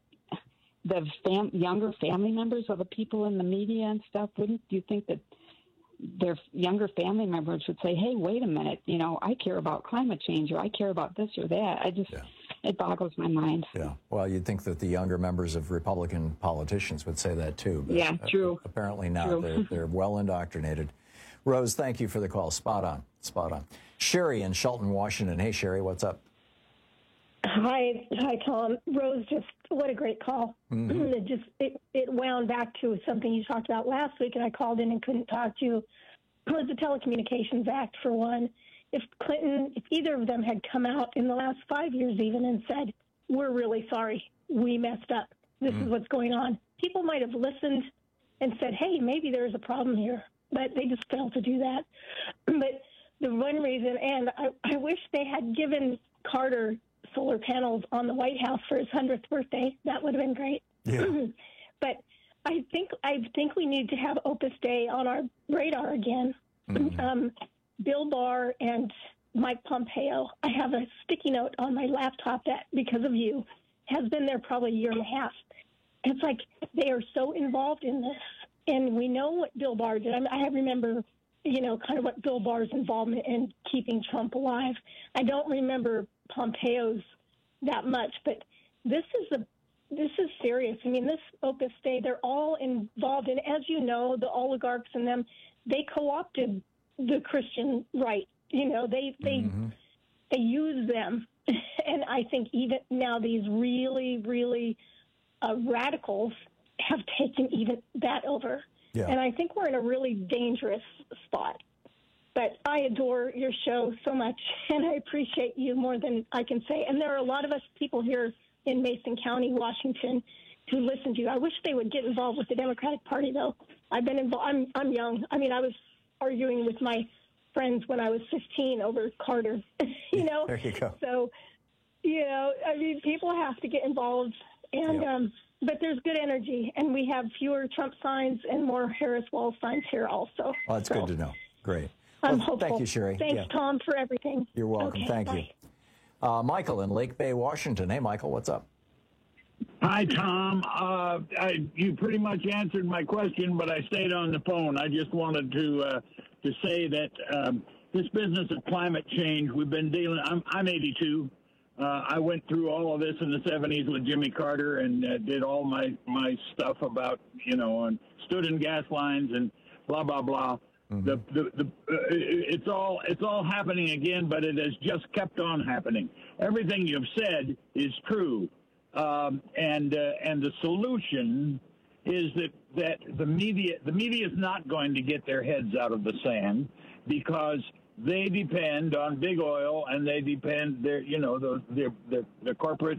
the fam- younger family members of the people in the media and stuff, wouldn't you think that their younger family members would say, hey, wait a minute, you know, I care about climate change, or I care about this or that. I just, yeah. it boggles my mind. Yeah. Well, you'd think that the younger members of Republican politicians would say that too. But yeah, true. Uh, apparently not. True. They're, they're well indoctrinated. Rose, thank you for the call. Spot on. Spot on. Sherry in Shelton, Washington. Hey, Sherry, what's up? Hi, hi, Tom. Rose, just what a great call. Mm-hmm. It just it, it wound back to something you talked about last week, and I called in and couldn't talk to you. It was the Telecommunications Act, for one. If Clinton, if either of them had come out in the last five years even and said, we're really sorry, we messed up, this Mm. is what's going on. People might have listened and said, hey, maybe there's a problem here, but they just failed to do that. But the one reason, and I, I wish they had given Carter solar panels on the White House for his hundredth birthday. That would have been great. Yeah. But I think I think we need to have Opus Dei on our radar again. Mm-hmm. Um, Bill Barr and Mike Pompeo. I have a sticky note on my laptop that, because of you, has been there probably a year and a half. It's like they are so involved in this, and we know what Bill Barr did. I, mean, I remember, you know, kind of what Bill Barr's involvement in keeping Trump alive. I don't remember Pompeo's that much, but this is a this is serious. I mean, this Opus Dei, they're all involved in, as you know, the oligarchs and them, they co-opted the Christian right. You know, they they Mm-hmm. they use them, and I think even now these really, really uh, radicals have taken even that over. Yeah. And I think we're in a really dangerous spot. But I adore your show so much, and I appreciate you more than I can say. And there are a lot of us people here in Mason County, Washington, who listen to you. I wish they would get involved with the Democratic Party, though. I've been involved. I'm I'm young. I mean, I was arguing with my friends when I was fifteen over Carter. you know. There you go. So, you know, I mean, people have to get involved, and Yeah. um, but there's good energy, and we have fewer Trump signs and more Harris Wall signs here, also. Well, that's So, good to know. Great. I'm Well, hopeful. Thank you, Sherry. Thanks, Yeah. Tom, for everything. You're welcome. Okay, Thank bye. you. Uh, Michael in Lake Bay, Washington. Hey, Michael, what's up? Hi, Tom. Uh, I, you pretty much answered my question, but I stayed on the phone. I just wanted to uh, to say that um, this business of climate change, we've been dealing. I'm, I'm eighty-two. Uh, I went through all of this in the seventies with Jimmy Carter and uh, did all my my stuff about, you know, and stood in gas lines and blah blah blah. Mm-hmm. The, the, the, uh, it's all it's all happening again, but it has just kept on happening. Everything you've said is true, um, and uh, and the solution is that, that the media the media is not going to get their heads out of the sand, because they depend on big oil, and they depend their you know the the the, the corporate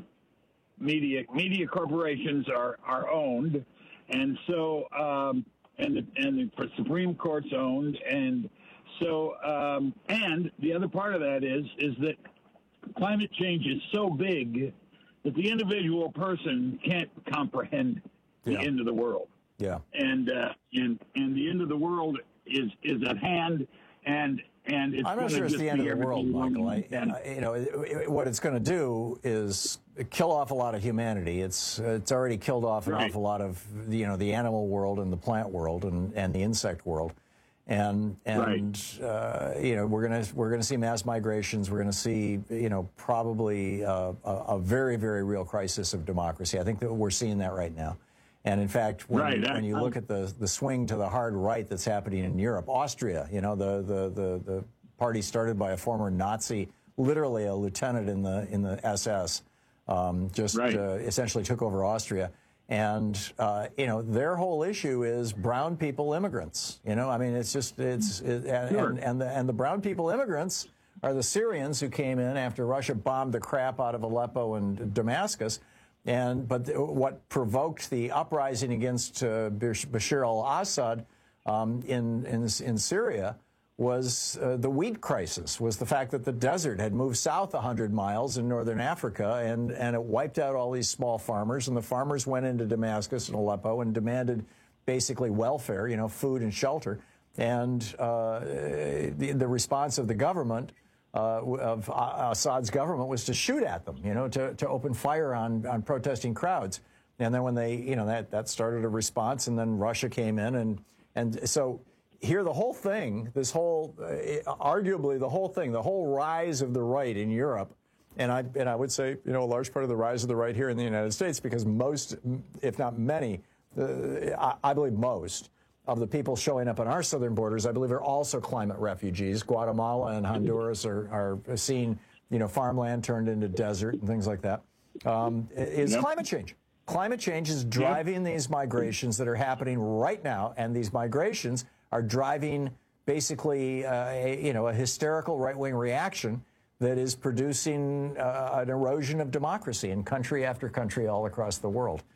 media media corporations are are owned, and so. Um, And the, and the Supreme Court's owned, and so um, and the other part of that is is that climate change is so big that the individual person can't comprehend the Yeah. end of the world. Yeah. And uh, and and the end of the world is is at hand, and and it's I'm not gonna sure it's just the end of be the world, everything Michael. I, and- I- you know, it, it- what it's going to do is kill off a lot of humanity. It's it's already killed off an Right. awful lot of the, you know the animal world and the plant world and, and the insect world, and and uh, you know we're gonna we're gonna see mass migrations. We're gonna see you know probably uh, a, a very very real crisis of democracy. I think that we're seeing that right now. And in fact, when, Right, you, I- when you look at the the swing to the hard right that's happening in Europe, Austria, you know, the the the, the party started by a former Nazi, literally a lieutenant in the in the S S, um, just Right. uh, essentially took over Austria. And uh, you know, their whole issue is brown people immigrants. You know, I mean, it's just it's it, and, Sure. and and the and the brown people immigrants are the Syrians who came in after Russia bombed the crap out of Aleppo and Damascus. And but th- what provoked the uprising against uh, Bash- Bashar al-Assad um, in, in in Syria was uh, the wheat crisis. Was the fact that the desert had moved south one hundred miles in northern Africa, and and it wiped out all these small farmers. And the farmers went into Damascus and Aleppo and demanded basically welfare, you know, food and shelter. And uh, the, the response of the government. Uh, of Assad's government was to shoot at them, you know, to, to open fire on, on protesting crowds. And then when they, you know, that, that started a response, and then Russia came in. And, and so here the whole thing, this whole, uh, arguably the whole thing, the whole rise of the right in Europe, and I, and I would say, you know, a large part of the rise of the right here in the United States, because most, if not many, uh, I, I believe most, of the people showing up on our southern borders, I believe, are also climate refugees. Guatemala and Honduras are, are seeing, you know, farmland turned into desert and things like that. Um, is Yep. climate change. Climate change is driving these migrations that are happening right now, and these migrations are driving basically, uh, a, you know, a hysterical right-wing reaction that is producing uh, an erosion of democracy in country after country all across the world.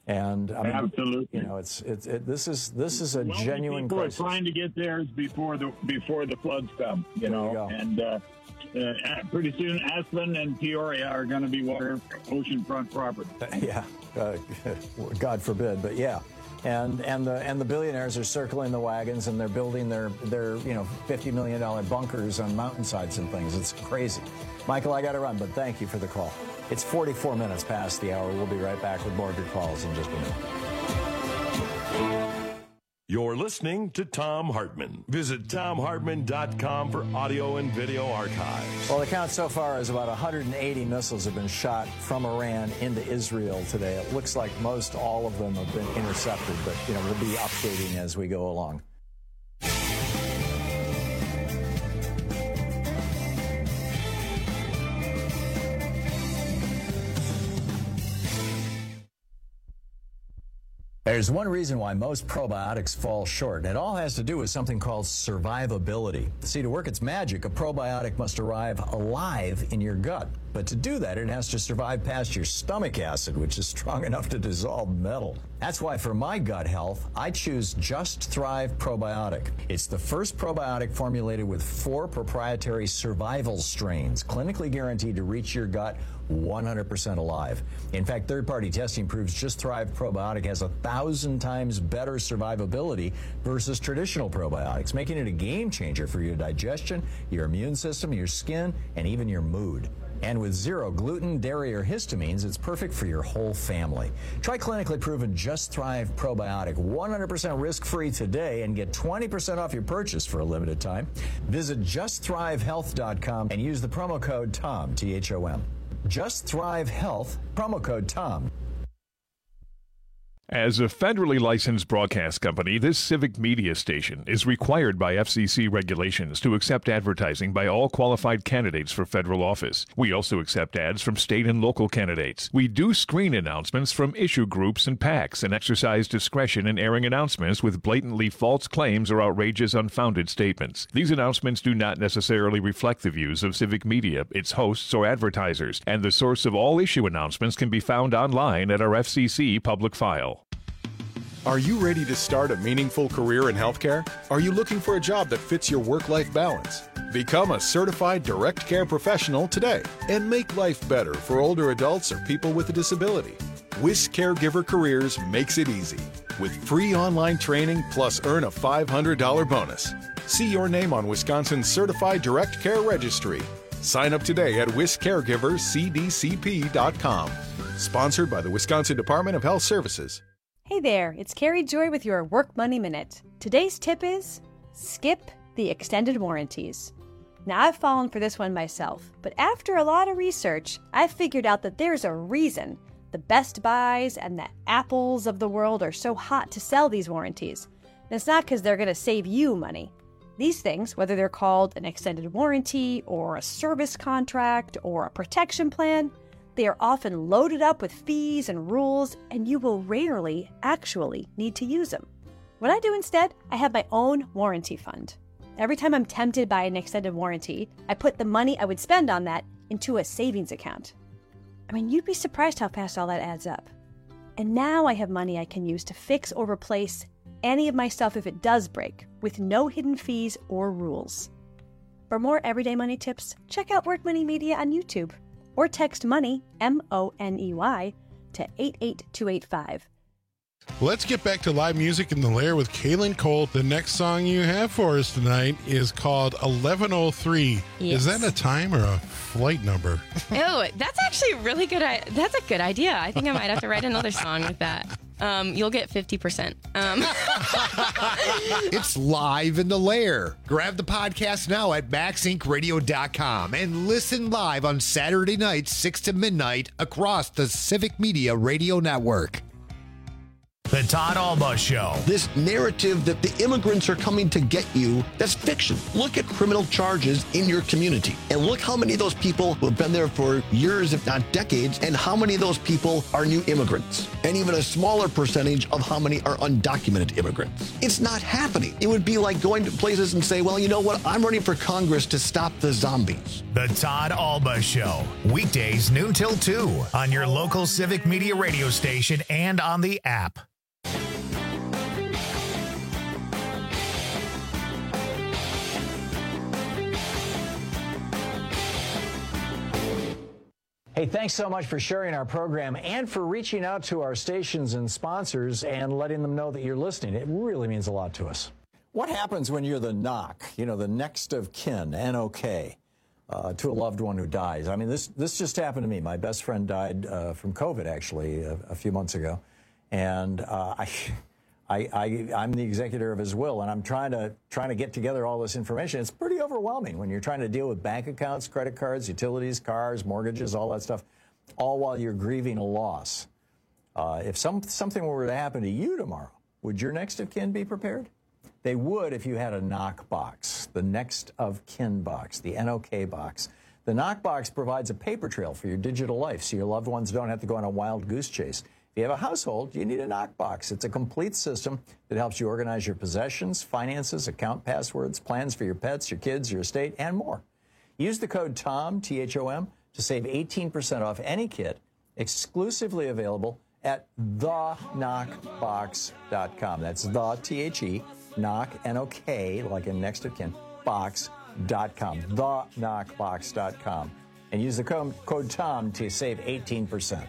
And I mean, Absolutely. you know, it's it's it, this is this is a well, genuine people crisis. are trying to get theirs before the before the floods come. You know, you and uh, uh, pretty soon Aspen and Peoria are going to be water oceanfront property. Yeah, uh, God forbid, but yeah. And and the and the billionaires are circling the wagons, and they're building their their you know fifty million dollar bunkers on mountainsides and things. It's crazy. Michael, I got to run, but thank you for the call. It's forty-four minutes past the hour. We'll be right back with more of your calls in just a minute. You're listening to Thom Hartmann. Visit Thom Hartmann dot com for audio and video archives. Well, the count so far is about one hundred eighty missiles have been shot from Iran into Israel today. It looks like most all of them have been intercepted, but you know we'll be updating as we go along. There's one reason why most probiotics fall short, and it all has to do with something called survivability. See, to work its magic, a probiotic must arrive alive in your gut. But to do that, it has to survive past your stomach acid, which is strong enough to dissolve metal. That's why for my gut health, I choose Just Thrive Probiotic. It's the first probiotic formulated with four proprietary survival strains, clinically guaranteed to reach your gut one hundred percent alive. In fact, third-party testing proves Just Thrive Probiotic has a thousand times better survivability versus traditional probiotics, making it a game changer for your digestion, your immune system, your skin, and even your mood. And with zero gluten, dairy, or histamines, it's perfect for your whole family. Try clinically proven Just Thrive Probiotic one hundred percent risk-free today and get twenty percent off your purchase for a limited time. Visit just thrive health dot com and use the promo code THOM, T H O M. Just Thrive Health, promo code THOM. As a federally licensed broadcast company, this civic media station is required by F C C regulations to accept advertising by all qualified candidates for federal office. We also accept ads from state and local candidates. We do screen announcements from issue groups and PACs and exercise discretion in airing announcements with blatantly false claims or outrageous, unfounded statements. These announcements do not necessarily reflect the views of civic media, its hosts, or advertisers, and the source of all issue announcements can be found online at our F C C public file. Are you ready to start a meaningful career in healthcare? Are you looking for a job that fits your work-life balance? Become a certified direct care professional today and make life better for older adults or people with a disability. WIS Caregiver Careers makes it easy with free online training plus earn a five hundred dollars bonus. See your name on Wisconsin's Certified Direct Care Registry. Sign up today at wis caregiver c d c p dot com. Sponsored by the Wisconsin Department of Health Services. Hey there, it's Carrie Joy with your Work Money Minute. Today's tip is skip the extended warranties. Now, I've fallen for this one myself, but after a lot of research, I've figured out that there's a reason the Best Buys and the Apples of the world are so hot to sell these warranties. And it's not because they're going to save you money. These things, whether they're called an extended warranty or a service contract or a protection plan, they are often loaded up with fees and rules, and you will rarely actually need to use them. What I do instead, I have my own warranty fund. Every time I'm tempted by an extended warranty, I put the money I would spend on that into a savings account. I mean, you'd be surprised how fast all that adds up. And now I have money I can use to fix or replace any of my stuff if it does break, with no hidden fees or rules. For more everyday money tips, check out Work Money Media on YouTube. Or text MONEY, M O N E Y, to eight eight two eight five. Let's get back to live music in the Lair with Kaylin Colt. The next song you have for us tonight is called eleven oh three. Yes. Is that a time or a flight number? Oh, that's actually really good. That's a good idea. I think I might have to write another song with that. Um, you'll get fifty percent. Um. It's live in the Lair. Grab the podcast now at max inc radio dot com and listen live on Saturday nights, six to midnight, across the Civic Media Radio Network. The Todd Alba Show. This narrative that the immigrants are coming to get you, that's fiction. Look at criminal charges in your community and look how many of those people who have been there for years, if not decades, and how many of those people are new immigrants, and even a smaller percentage of how many are undocumented immigrants. It's not happening. It would be like going to places and say, well, you know what? I'm running for Congress to stop the zombies. The Todd Alba Show. Weekdays noon till two on your local Civic Media radio station and on the app. Hey, thanks so much for sharing our program and for reaching out to our stations and sponsors and letting them know that you're listening. It really means a lot to us. What happens when you're the N O C, you know, the next of kin, N O K, uh, to a loved one who dies? I mean, this this just happened to me. My best friend died uh, from COVID, actually, a, a few months ago. And uh, I... I, I, I'm the executor of his will, and I'm trying to trying to get together all this information. It's pretty overwhelming when you're trying to deal with bank accounts, credit cards, utilities, cars, mortgages, all that stuff, all while you're grieving a loss. Uh, if some something were to happen to you tomorrow, would your next of kin be prepared? They would if you had a N O C box, the next of kin box, the N O K box. The N O C box provides a paper trail for your digital life, so your loved ones don't have to go on a wild goose chase. If you have a household, you need a N O C box. It's a complete system that helps you organize your possessions, finances, account passwords, plans for your pets, your kids, your estate, and more. Use the code TOM, T H O M, to save eighteen percent off any kit, exclusively available at the knock box dot com. That's the, T H E, knock, N O K, like in next of kin, box dot com, the knock box dot com. And use the code, code TOM to save eighteen percent.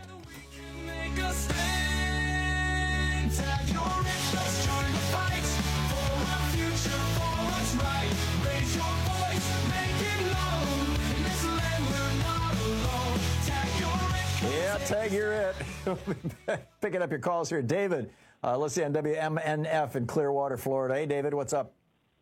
Yeah, tag you're it. Picking up your calls here. David, uh, let's see, on W M N F in Clearwater, Florida. Hey, David, what's up?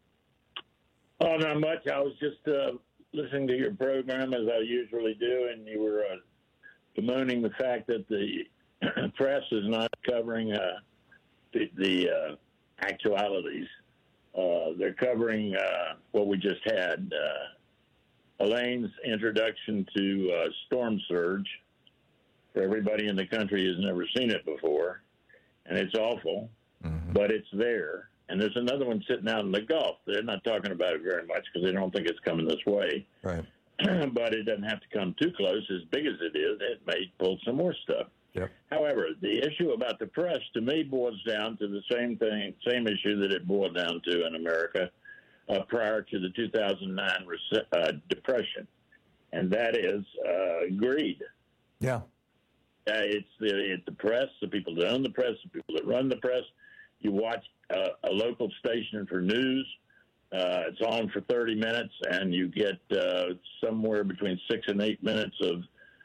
Oh, not much. I was just uh, listening to your program as I usually do, and you were uh, bemoaning the fact that the press is not covering uh, the, the uh, actualities. Uh, they're covering uh, what we just had. Uh, Elaine's introduction to uh, storm surge. For everybody in the country who's never seen it before, and it's awful, mm-hmm. but it's there. And there's another one sitting out in the Gulf. They're not talking about it very much because they don't think it's coming this way. Right. But it doesn't have to come too close. As big as it is, it may pull some more stuff. Yep. However, the issue about the press, to me, boils down to the same thing, same issue that it boiled down to in America uh, prior to the two thousand nine uh, depression, and that is uh, greed. Yeah. Uh, it's the it's the press, the people that own the press, the people that run the press. You watch uh, a local station for news. Uh, it's on for thirty minutes, and you get uh, somewhere between six and eight minutes of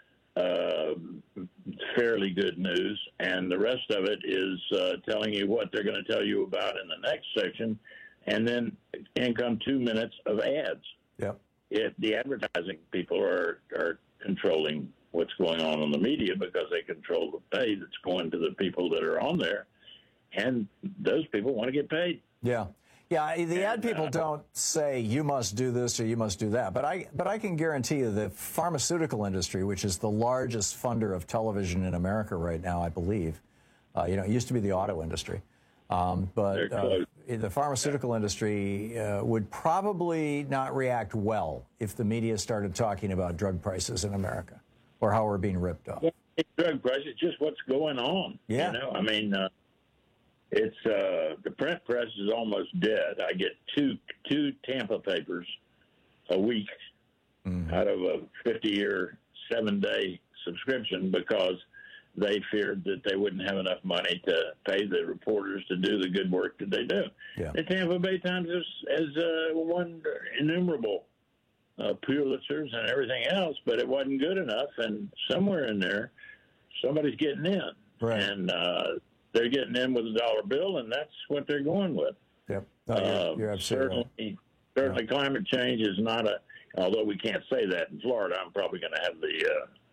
uh, fairly good news, and the rest of it is uh, telling you what they're going to tell you about in the next section, and then in come two minutes of ads. Yep. It, the advertising people are are controlling what's going on in the media because they control the pay that's going to the people that are on there, and those people want to get paid. Yeah. Yeah, the ad people don't say you must do this or you must do that, but I but I can guarantee you the pharmaceutical industry, which is the largest funder of television in America right now, I believe, uh, you know, it used to be the auto industry, um, but uh, the pharmaceutical industry uh, would probably not react well if the media started talking about drug prices in America or how we're being ripped off. Well, drug prices, just what's going on. Yeah. You know, I mean. Uh, It's uh, the print press is almost dead. I get two two Tampa papers a week mm-hmm. out of a fifty-year, seven-day subscription because they feared that they wouldn't have enough money to pay the reporters to do the good work that they do. Yeah. The Tampa Bay Times has, has uh, won innumerable uh, Pulitzers and everything else, but it wasn't good enough. And somewhere in there, somebody's getting in. Right. And uh, they're getting in with a dollar bill, and that's what they're going with. Yep. No, you're, uh, you're absolutely certainly, right. certainly climate change is not a, although we can't say that in Florida, I'm probably going to have the uh,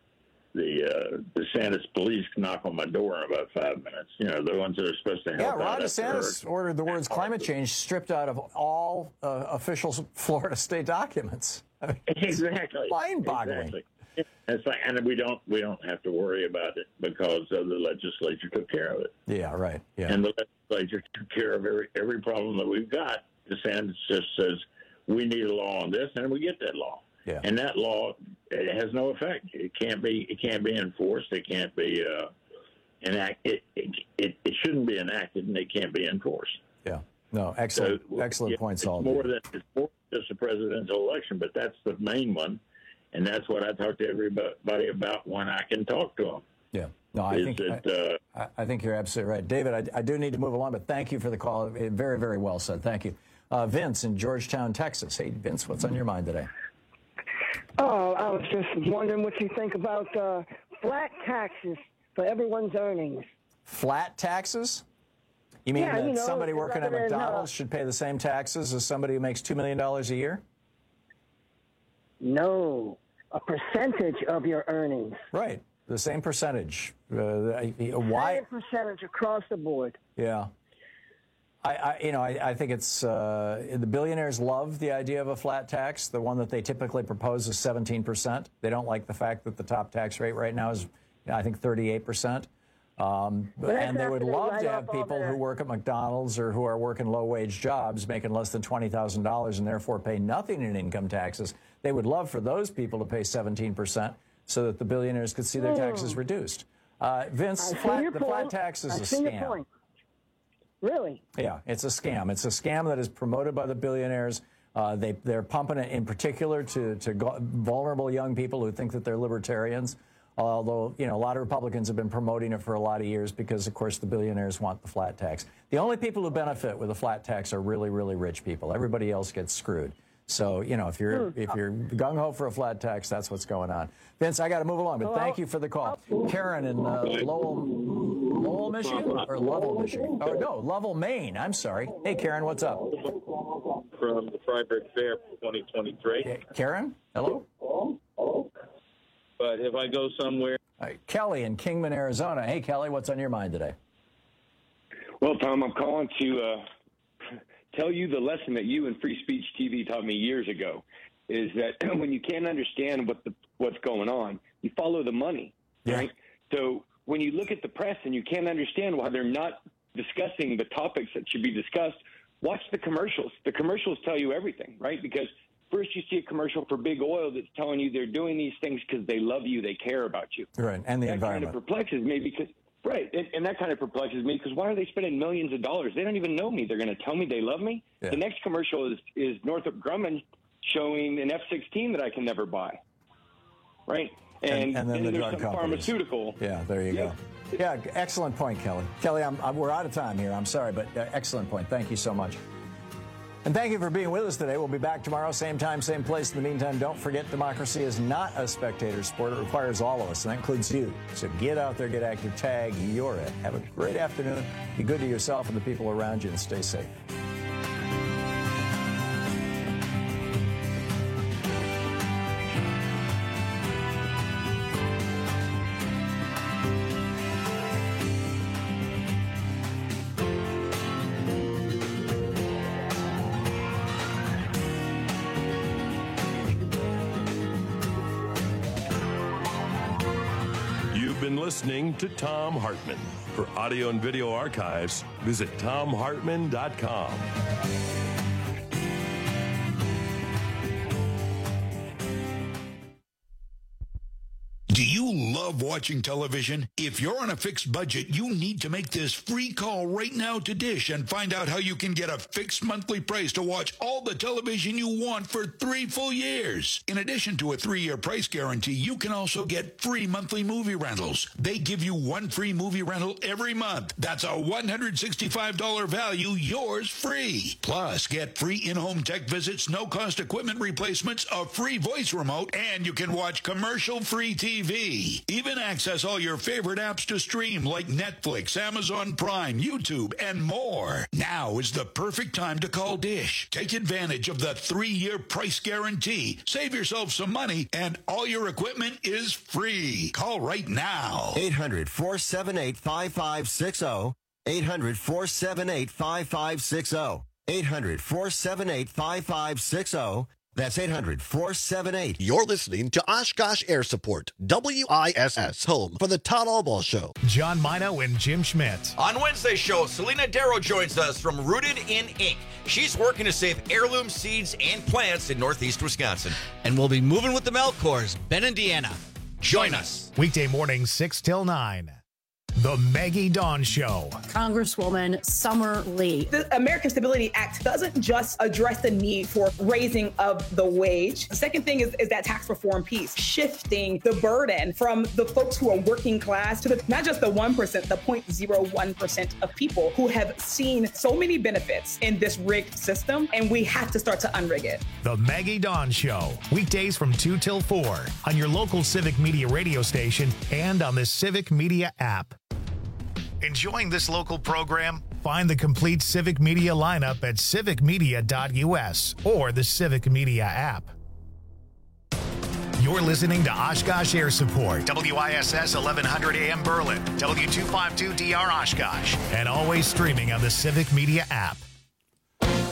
the uh, DeSantis police knock on my door in about five minutes. You know, the ones that are supposed to help Yeah, out. Ron after DeSantis hurricane. ordered the words climate change stripped out of all uh, official Florida state documents. I mean, Exactly. Mind-boggling. Exactly. It's like, and we don't we don't have to worry about it because uh, the legislature took care of it. Yeah, right. Yeah. And the legislature took care of every every problem that we've got. DeSantis just says we need a law on this, and we get that law. Yeah. And that law, it has no effect. It can't be it can't be enforced. It can't be uh, enacted. It, it it shouldn't be enacted, and it can't be enforced. Yeah. No, excellent, So, excellent yeah, point, it's Saul. more than it's more than just a presidential election, but that's the main one, and that's what I talk to everybody about when I can talk to them. Yeah. No, I Is think it, I, uh, I think you're absolutely right, David. I, I do need to move along, but thank you for the call. Very, very well said. Thank you, uh, Vince in Georgetown, Texas. Hey, Vince, what's on your mind today? Oh, I was just wondering what you think about uh, flat taxes for everyone's earnings. Flat taxes? You mean Yeah, that you know, somebody working at rather than, uh, McDonald's should pay the same taxes as somebody who makes two million dollars a year? No, a percentage of your earnings. Right, the same percentage. Uh, why? Same percentage across the board. Yeah. I, I you know, I, I think it's uh, the billionaires love the idea of a flat tax. The one that they typically propose is seventeen percent. They don't like the fact that the top tax rate right now is, I think, thirty-eight percent. Um, Well, that's and they would after they love write to off have all people their- who work at McDonald's or who are working low-wage jobs making less than twenty thousand dollars and therefore pay nothing in income taxes. They would love for those people to pay seventeen percent so that the billionaires could see their taxes Hmm. reduced. Uh, Vince, I see flat, your the flat point. tax is I a see your scam. point. Really? Yeah, it's a scam. It's a scam that is promoted by the billionaires. Uh, they, they're pumping it in particular to, to go, vulnerable young people who think that they're libertarians. Although, you know, a lot of Republicans have been promoting it for a lot of years because, of course, the billionaires want the flat tax. The only people who benefit with a flat tax are really, really rich people. Everybody else gets screwed. So, you know, if you're if you're gung-ho for a flat tax, that's what's going on. Vince, I got to move along, but thank you for the call. Karen in uh, Lowell, Lowell, Michigan, or Lovell, Michigan? Oh, no, Lovell, Maine. I'm sorry. Hey, Karen, what's up? From the Freiburg Fair twenty twenty-three. Karen, hello? But if I go somewhere... All right, Kelly in Kingman, Arizona. Hey, Kelly, what's on your mind today? Well, Tom, I'm calling to uh, tell you the lesson that you and Free Speech T V taught me years ago, is that when you can't understand what the, what's going on, you follow the money, right? So when you look at the press and you can't understand why they're not discussing the topics that should be discussed, watch the commercials. The commercials tell you everything, right? Because first you see a commercial for big oil that's telling you they're doing these things because they love you, they care about you. Right, and the that environment. kind of perplexes me because, right, and, and that kind of perplexes me because why are they spending millions of dollars? They don't even know me. They're going to tell me they love me? Yeah. The next commercial is, is Northrop Grumman showing an F sixteen that I can never buy, right? And, and then the there's drug some companies. pharmaceutical. Yeah, there you Yeah. go. Yeah, excellent point, Kelly. Kelly, I'm, I'm, we're out of time here. I'm sorry, but uh, excellent point. Thank you so much. And thank you for being with us today. We'll be back tomorrow, same time, same place. In the meantime, don't forget democracy is not a spectator sport. It requires all of us, and that includes you. So get out there, get active, tag, you're it. Have a great afternoon. Be good to yourself and the people around you, and stay safe. You've been listening to Tom Hartman. For audio and video archives, visit tom hartman dot com. Do you love watching television? If you're on a fixed budget, you need to make this free call right now to Dish and find out how you can get a fixed monthly price to watch all the television you want for three full years. In addition to a three-year price guarantee, you can also get free monthly movie rentals. They give you one free movie rental every month. That's a one hundred sixty-five dollars value, yours free. Plus, get free in-home tech visits, no-cost equipment replacements, a free voice remote, and you can watch commercial-free T V. free. Even access all your favorite apps to stream like Netflix, Amazon Prime, YouTube, and more. Now is the perfect time to call Dish. Take advantage of the three-year price guarantee. Save yourself some money, and all your equipment is free. Call right now. eight hundred, four seven eight, five five six zero. eight hundred, four seven eight, five five six zero. eight hundred, four seven eight, five five six zero. That's eight hundred, four seven eight. You're listening to Oshkosh Air Support, W I S S, home for the Todd Albaugh Show. John Mino and Jim Schmidt. On Wednesday's show, Selena Darrow joins us from Rooted in Ink. She's working to save heirloom seeds and plants in northeast Wisconsin. And we'll be moving with the Melkors, Ben and Deanna. Join us. Weekday mornings, six till nine. The Maggie Dawn Show. Congresswoman Summer Lee. The American Stability Act doesn't just address the need for raising of the wage. The second thing is, is that tax reform piece, shifting the burden from the folks who are working class to the, not just the one percent, the zero point zero one percent of people who have seen so many benefits in this rigged system, and we have to start to unrig it. The Maggie Dawn Show. Weekdays from two till four on your local Civic Media radio station and on the Civic Media app. Enjoying this local program? Find the complete Civic Media lineup at civic media dot U S or the Civic Media app. You're listening to Oshkosh Air Support, W I S S eleven hundred A M Berlin, W two fifty-two D R Oshkosh, and always streaming on the Civic Media app.